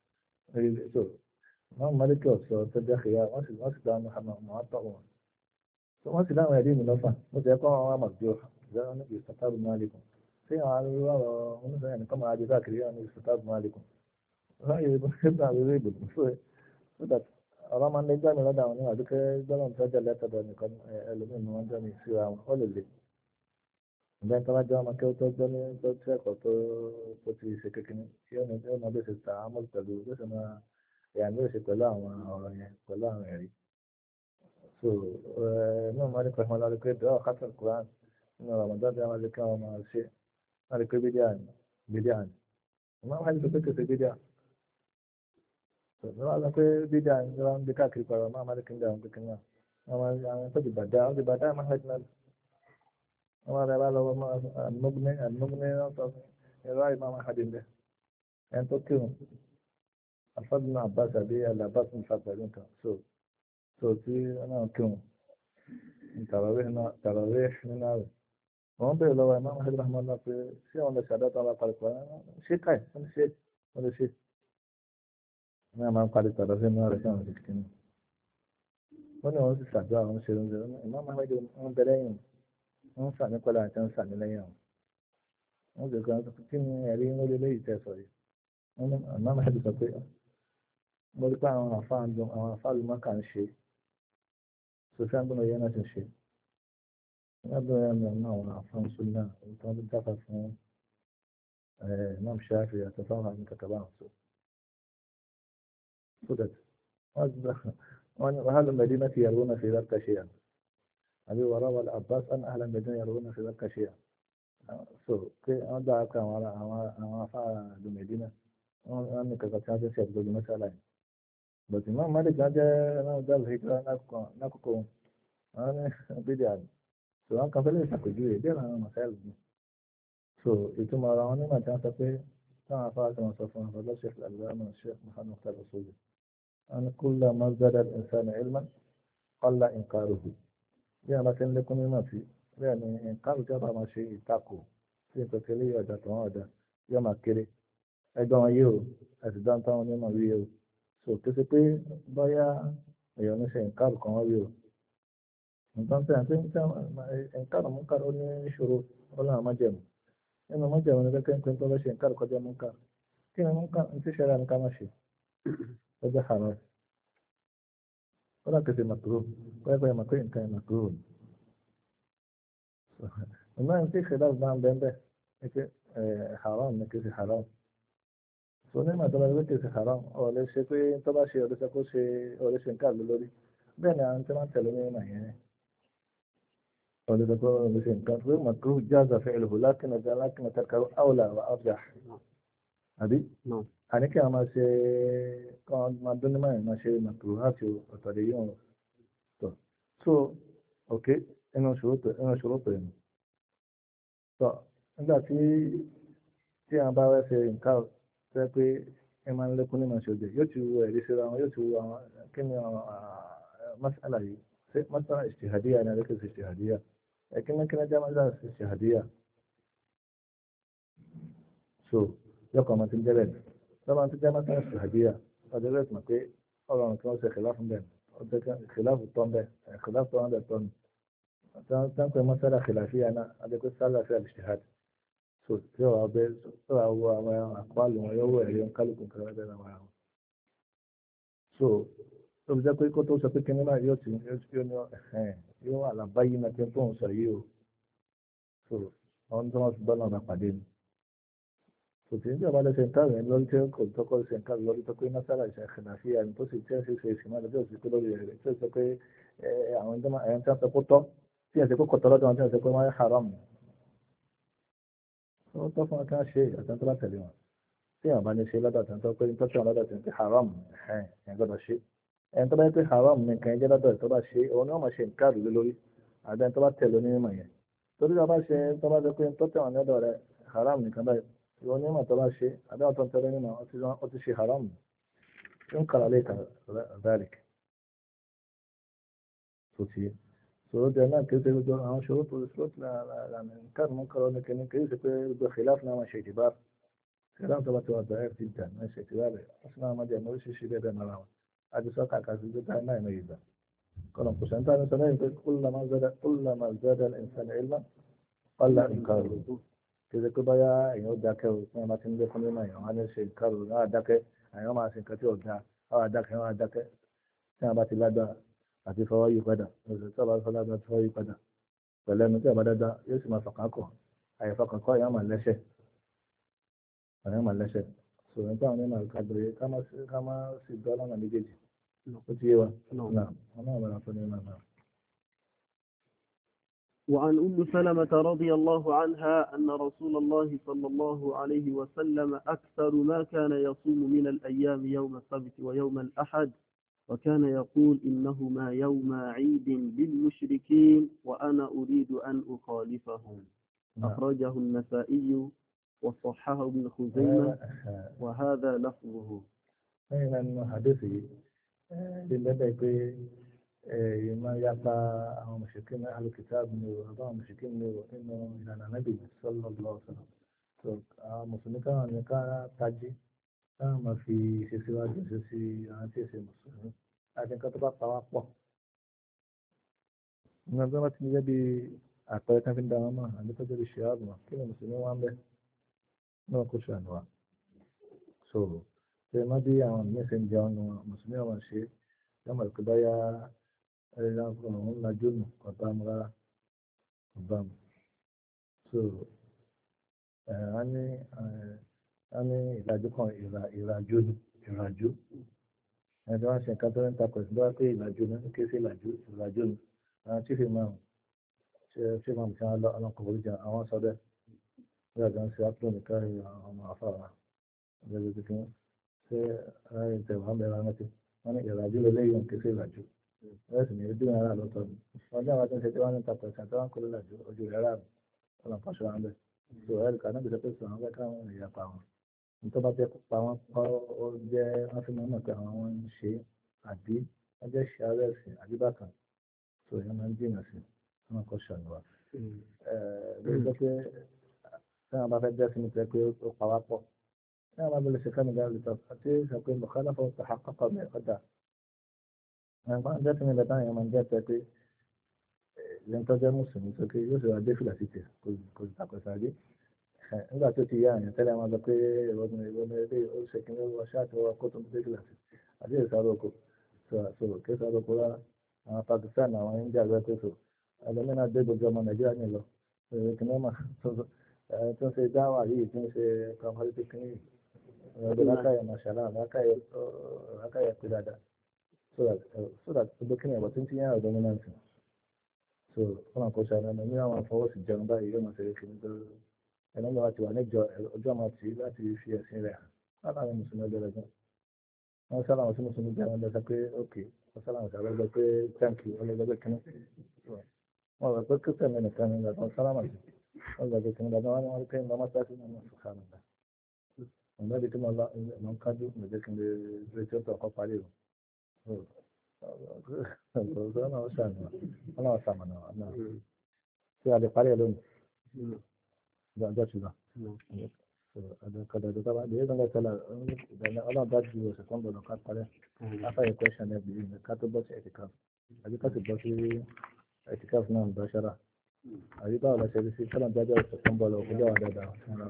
ما مالك تدعى خيار ما تدعى معطى ما تدعى يدين منفع ما تدعى مرجوح إذا استتاب مالك في على ونسأل يعني كم عادي ذاكر يعني استتاب مالكم هاي يبقى على ذي بالمسوي فده رغم أن الجامعة لا دعوني هذيك الجامعة تجعل لا تدعني كم علمين من جامعة سوى ولا اللي بين كمان جامعة كيو تجعني تشيك أو تشيك كني يوم بس التعامل تدو بس أنا يعني بس كلام يعني so نعم مالك رحمه الله كده خاطر القرآن إن رمضان ده عمل كلام مع الشيء هذا كل بديان ما هو حد يفكر في بديان ما هذا كل بديان كلام بكاكل كلام ما مالك عنده بكنا ما يعني تجي بدأ ما حد ما هذا ما المبني الرأي ما حد عنده ẹni tó kírun afọ́dún náà bá tàbí alábá tó ń fa pẹ̀lú nǹkan so tí náà kírun tàràwé nínú àwẹ̀ wọ́n bẹ̀rẹ̀ lọ́wọ́ ẹ̀ máa ń hẹ́dùn àmọ́ náà pé ṣé àwọn lè ṣàdá tó ń bá parí pọ̀ ṣé káì wọ́n lè ṣe ní àmà ń parí tàràwé nínú àwẹ̀ táwọn ti kìíní wọ́n ní wọ́n sì ṣàdúrà wọn ṣe oúnjẹ ìmọ̀ máa ń bẹ lẹ́yìn wọ́n ń sàmì pẹ́lú àti ń sàmì lẹ́yìn àwọn wọ́n jẹ́ kan kí ni ẹ̀rí ń lé léyìí tẹ́ sọ yìí wọ́n ní àmọ́ máa ń sọ pé mo rí pé àwọn àfáàlù mọ́kà ń ṣe sofia gbọ́dọ̀ yẹn náà ti ṣe lábẹ́ ẹ̀mí ọ̀nà àwọn àfáàn súnà tó ń dáfà fún imam shafi àti fáwọn àmì kàkàbà àwọn so that wọ́n أهل المدينة يرون في ذلك شيئا أبي وروى العباس أن أهل المدينة يرون في ذلك شيئا so كي أنا كان على فا المدينة أنا كذا شيء بقول مثلا بس ما مالك أنا ده الهجرة ناكو أنا بدي so أنا كان فيلم سكوجي ده أنا مسائل so itu malah ini macam tapi tak apa sama sama pada Syekh Al-Albani Syekh Muhammad Al-Rasul أن كل ما زاد الإنسان علما قل إنكاره يعني مثلا لكم ما في يعني إنكار جرى ما شيء تاكو في كتلي ودا تودا يوم كري أجمع يو أسدان تاون يوم يو so كسبي بايا يوم شيء إنكار كم يو نتان تانتين إنكار منكر أني شروط ولا ما جم إنه ما جم أنا كنت ولا شيء إنكار كذا منكر كنا منكر أنت شرع إنكار ماشي هذا حرام ولا كثير مكروه ولا مكروه كان مكروه ما أنت خلاف بين ده حرام نكذب حرام سوني ما تبغى تكذب حرام ولا شيء تبغى شيء ولا تقول شيء ولا شيء كذا لوري بين أنت ما تلومي ما يعني ولا تقول ولا شيء كذا مكروه جاز فعله لكن تركه أولى وأرجح هذه
نعم
أنا كمان ما شيء كان ما دون ما شيء مكروه هاتيو أتريون so أوكي إنه شروط يعني so عندك tí a bá wẹ́ ṣe nǹkan tẹ́ pé ẹ máa ń lékún ní màá ṣojú yóò ti wo ẹ̀rí síra wọn yóò ti wo àwọn kí ni masala yìí ṣé masala ìṣèhàdíyà ni àdékèsí ìṣèhàdíyà ẹ̀kíní jẹ́ masala ìṣèhàdíyà so yọkọ̀ ọmọ tí ń jẹ́rẹ̀ lọ́wọ́ tí jẹ́ masala ìṣèhàdíyà ọjọ́ rẹ̀ mọ̀ pé ọ̀rọ̀ àwọn tí wọ́n ṣe kìláàfù bẹ́ẹ̀ ọjọ́ kìláàfù tọ́ bẹ́ẹ̀ kìláàfù tọ́ bẹ́ẹ̀ tọ́ ni tí wọ́n pè masala kìláàfíà náà àdékèsí sálà sí àlìṣèhàdì so tí ọ̀rọ̀ abẹ́ sọ̀rọ̀ àwọ àwọn àpáàlù wọn yóò wọ ẹ̀rí kálukú nǹkan rẹ̀ bẹ́ẹ̀ náà wọn. so ó fi jẹ́ pé kó tó sọ pé kíní náà yóò wà lábáyé náà tí tó ń sọ yìí o so àwọn tí wọ́n fi bọ́ náà pàdé ni. so tí níjọba lè ṣe nǹkan rẹ̀ lórí tí kò tọ́kọ́ ṣe nǹkan lórí tó pé násàlà ìṣe àfihàn ni tó sì tí ẹ̀ ṣe ìsìn náà lọ́jọ́ ìsìnkú lórí rẹ̀ tí ó sọ pé àwọn tí wọ́n sọ pé tọ́ tí ẹ̀ ṣe kó kọ̀tọ́ lọ́dọ̀ wọn tí ẹ̀ ṣe pé wọ́n haram wọ́n tọ́ fún ọkàn ṣe àtẹ̀ntọ́ bá tẹ̀lé wọn tí àwọn bá ní ṣe lọ́dọ̀ àtẹ̀ntọ́ pé tọ́tí wọn lọ́dọ̀ àtẹ̀ntọ́ haram ẹ̀ gbọ́dọ̀ ṣe ẹni tó bá yẹ pé haram ní nǹkan ẹjẹ́ lọ́dọ̀ tó bá ṣe òun ni wọ́n máa ṣe nǹkan àdúgbò lórí àbẹ́ tó bá tẹ̀lé onímọ̀ yẹn torí tó bá ṣe tó bá sọ pé tọ́tí wọn lọ́dọ̀ rẹ̀ haram nìkan báyìí ìwọ onímọ̀ tó bá ṣe àbẹ́ wọn tó ń tẹ̀lé onímọ̀ ó ti ṣe haram ń kàrà lè kà dálík tó ti yẹ sọ̀rọ̀ jẹ́ náà kìí ṣe gbogbo àwọn ṣòro tó lànà nǹkan mú kọ́rọ́ ní kíní kìí ṣe pé gbogbo khilaf náà máa ṣe ìdìbà khilaf tó bá ti wà bẹ̀rẹ̀ ti dà náà ṣe ìdìbà rẹ̀ wọ́n sì náà máa jẹ́ oríṣiríṣi bẹ́ẹ̀ náà wọn àti sọ́kà kàṣí tó ká náà ìmọ̀ ìgbà kọ́nà kò sẹ́ńtà ní sọ́nà ìpè kullama zada al-insanu ilman qalla inkaruhu kìí ṣe pé báyà èèyàn ó dákẹ́ o tí wọ́n bá ti ń lé fún mímọ̀ èèyàn á ní ṣe ìkarù náà dákẹ́ èèyàn máa ṣe nǹkan tí ò dáa á dákẹ́ tí wọ́n bá ti lágbára àti fọwọ́ yí padà ọ̀sẹ̀ tí a bá fọwọ́ lágbára tí fọwọ́ yí padà pẹ̀lú ẹnu tí a bá dáadáa yóò sì máa fọkàn kọ̀ àyẹ̀fọkànkọ́ èèyàn máa lẹ́sẹ̀ sọ̀rọ̀ nípa àwọn ènìyàn kàdúrà ká má sì gbọ́ lọ́nà méjèèjì ó ti yé wa náà wọn náà wọ́n fún ní ìmọ̀ náà.
وعن أم سلمة رضي الله عنها أن رسول الله صلى الله عليه وسلم أكثر ما كان يصوم من الأيام يوم السبت ويوم الأحد وكان يقول إنهما يوم عيد للمشركين وأنا أريد أن أخالفهم أخرجه النسائي وصححه ابن خزيمة وهذا لفظه.
أين حديثي بالنسبة ما يقع أو مشركين أهل الكتاب أو مشركين إنه إلى النبي صلى الله عليه وسلم. مسلمين كانوا تاجي ما في سوى جنسي أنتي مسلمين لكن كتب توقع نظرت نجدي أقوى كان في الدعوة عند تجري الشعب ما كل مسلمين وامده ما كوش أنواع so ما دي عن مثل جان مسلمين وما شيء يوم القضايا اللي هم نجوم قدام را قدام so أني ìlàjú kan ìràjú ẹni tí wọ́n ṣe nǹkan tó ń takò sí lọ́wọ́ pé ìlàjú ní kí sí ìlàjú ni àwọn tí fi máa ṣe máa ṣe ọlọ́kọ̀ oríjà àwọn sọ bẹ́ẹ̀ bí àjọ ń ṣe ápùlù nìkan àwọn ọmọ afárá lẹ́gbẹ̀ẹ́ tuntun ṣé ara ìtẹ̀wọ̀n bẹ̀rẹ̀ rántí wọ́n ní ìràjú lélẹ́yìn kí sí ìlàjú wọ́n sì ní ojú ara lọ́tọ̀ ni wọ́n jẹ́ àwọn tó ń ṣe tí wọ́n ń takò sí àti wọ́n kó lọ́làjú ojú rẹ̀ rà ọlọ́kọ̀ ṣọ́ wọn bẹ́ẹ̀ so ẹ̀ríkà náà bí sọ àwọn fẹ́ káwọn ìyapa wọn nítorí bá jẹ́ pa wọn ó jẹ́ wọ́n fi mọ̀ pé àwọn wọn ń ṣe àbí wọ́n jẹ́ ṣe ààrẹ ẹ̀sìn àbí bákan so ìyẹn máa ń jìnnà sí wọn kọ́ ṣàlùwà. lórí sọ pé tí wọn bá fẹ́ bẹ́ẹ̀ sí ní pé ó pa wá pọ̀ tí wọn bá bẹ̀rẹ̀ ṣe kánìgá lùtọ̀ àti sọ pé mọ̀kánná fún ọ̀tà àkọ́kọ́ mi ọ̀dà àwọn kan jẹ́ sínú ìlẹ̀tàn yẹn máa ń jẹ́ pé lẹ́yìn tó jẹ́ mùsùlùmí sọ pé yóò ṣe wá dé fìlà sí tẹ̀ kò sì tàkọ̀sà rí nígbà tó ti yá àyàn tẹ́lẹ̀ wọn sọ pé ìrọ̀mọ̀ ilé ó ṣe kí ní wọ́n ṣáàtì wọ́n kó tó ń dé kíláàsì àti ìsáré oko so kí ìsáré oko rárá àwọn Pakistan àwọn India rẹ tó so ẹlòmínà dé gbogbo ọmọ Nàìjíríà ní lọ kí ní mà tó ń ṣe dáwà yìí tó ń ṣe kàmọ́lé tó kíní ọ̀dọ̀ lákàyè màṣàlá lákàyè pé dáadáa so that gbogbo kíní ẹ̀bọ̀ tó ń ti yá ọ̀dọ̀ mi náà sìn so wọn àkóso àwọn ní àwọn afọwọ́sì jẹun báyìí yóò máa ṣe kí ní tó ẹni wọn ti wà níjọ ọjọ́ máa tì í láti fi ẹ̀sìn rẹ̀ láàárín mùsùlùmí ọjọ́ rẹ̀ gan. wọ́n sábà wọn sí mùsùlùmí jẹ́ àwọn ọjọ́ pé ok wọ́n sábà wọn sábà gbọ́ pé thank you ọlọ́jọ́ pé kíní. wọ́n rẹ̀ pé kírísítẹ̀n mi nìkan ní ìgbà tó ń sábà wọn sí wọ́n gbà pé kíní gbàgbọ́ wọn ni wọ́n rí pé ìmọ̀ máa sáà nínú sùkà nìgbà. ọ̀nà ibi tí mo lọ ń kájú mo jẹ́ kí n lè tí ó tọ̀ ọkọ̀ parí o. Kada da ba da ya zanga kala da Allah da ji wasu kan da ka fara aka yi question ne bi ne ka to boss etikaf abi ka to boss etikaf nan da shara abi ba wala sai sai kala da da kan bolo ko da da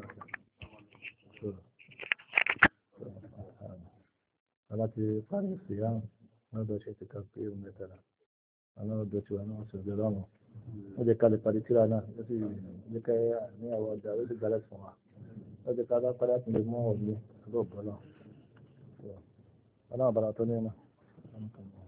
ala ti fara siya na da shi etikaf bi ne tara ana da ci wani wasu da ramu ó jẹ́ ká lè parí tíra náà ó sì jẹ́ ká ní àwọn ọjà ó sì gbálẹ̀ fún wa ó jẹ́ ká bá padà tún lè mú ọ̀gbìn lọ́ọ̀bọ̀ náà ọlọ́run bàrà tó ní ọ̀nà.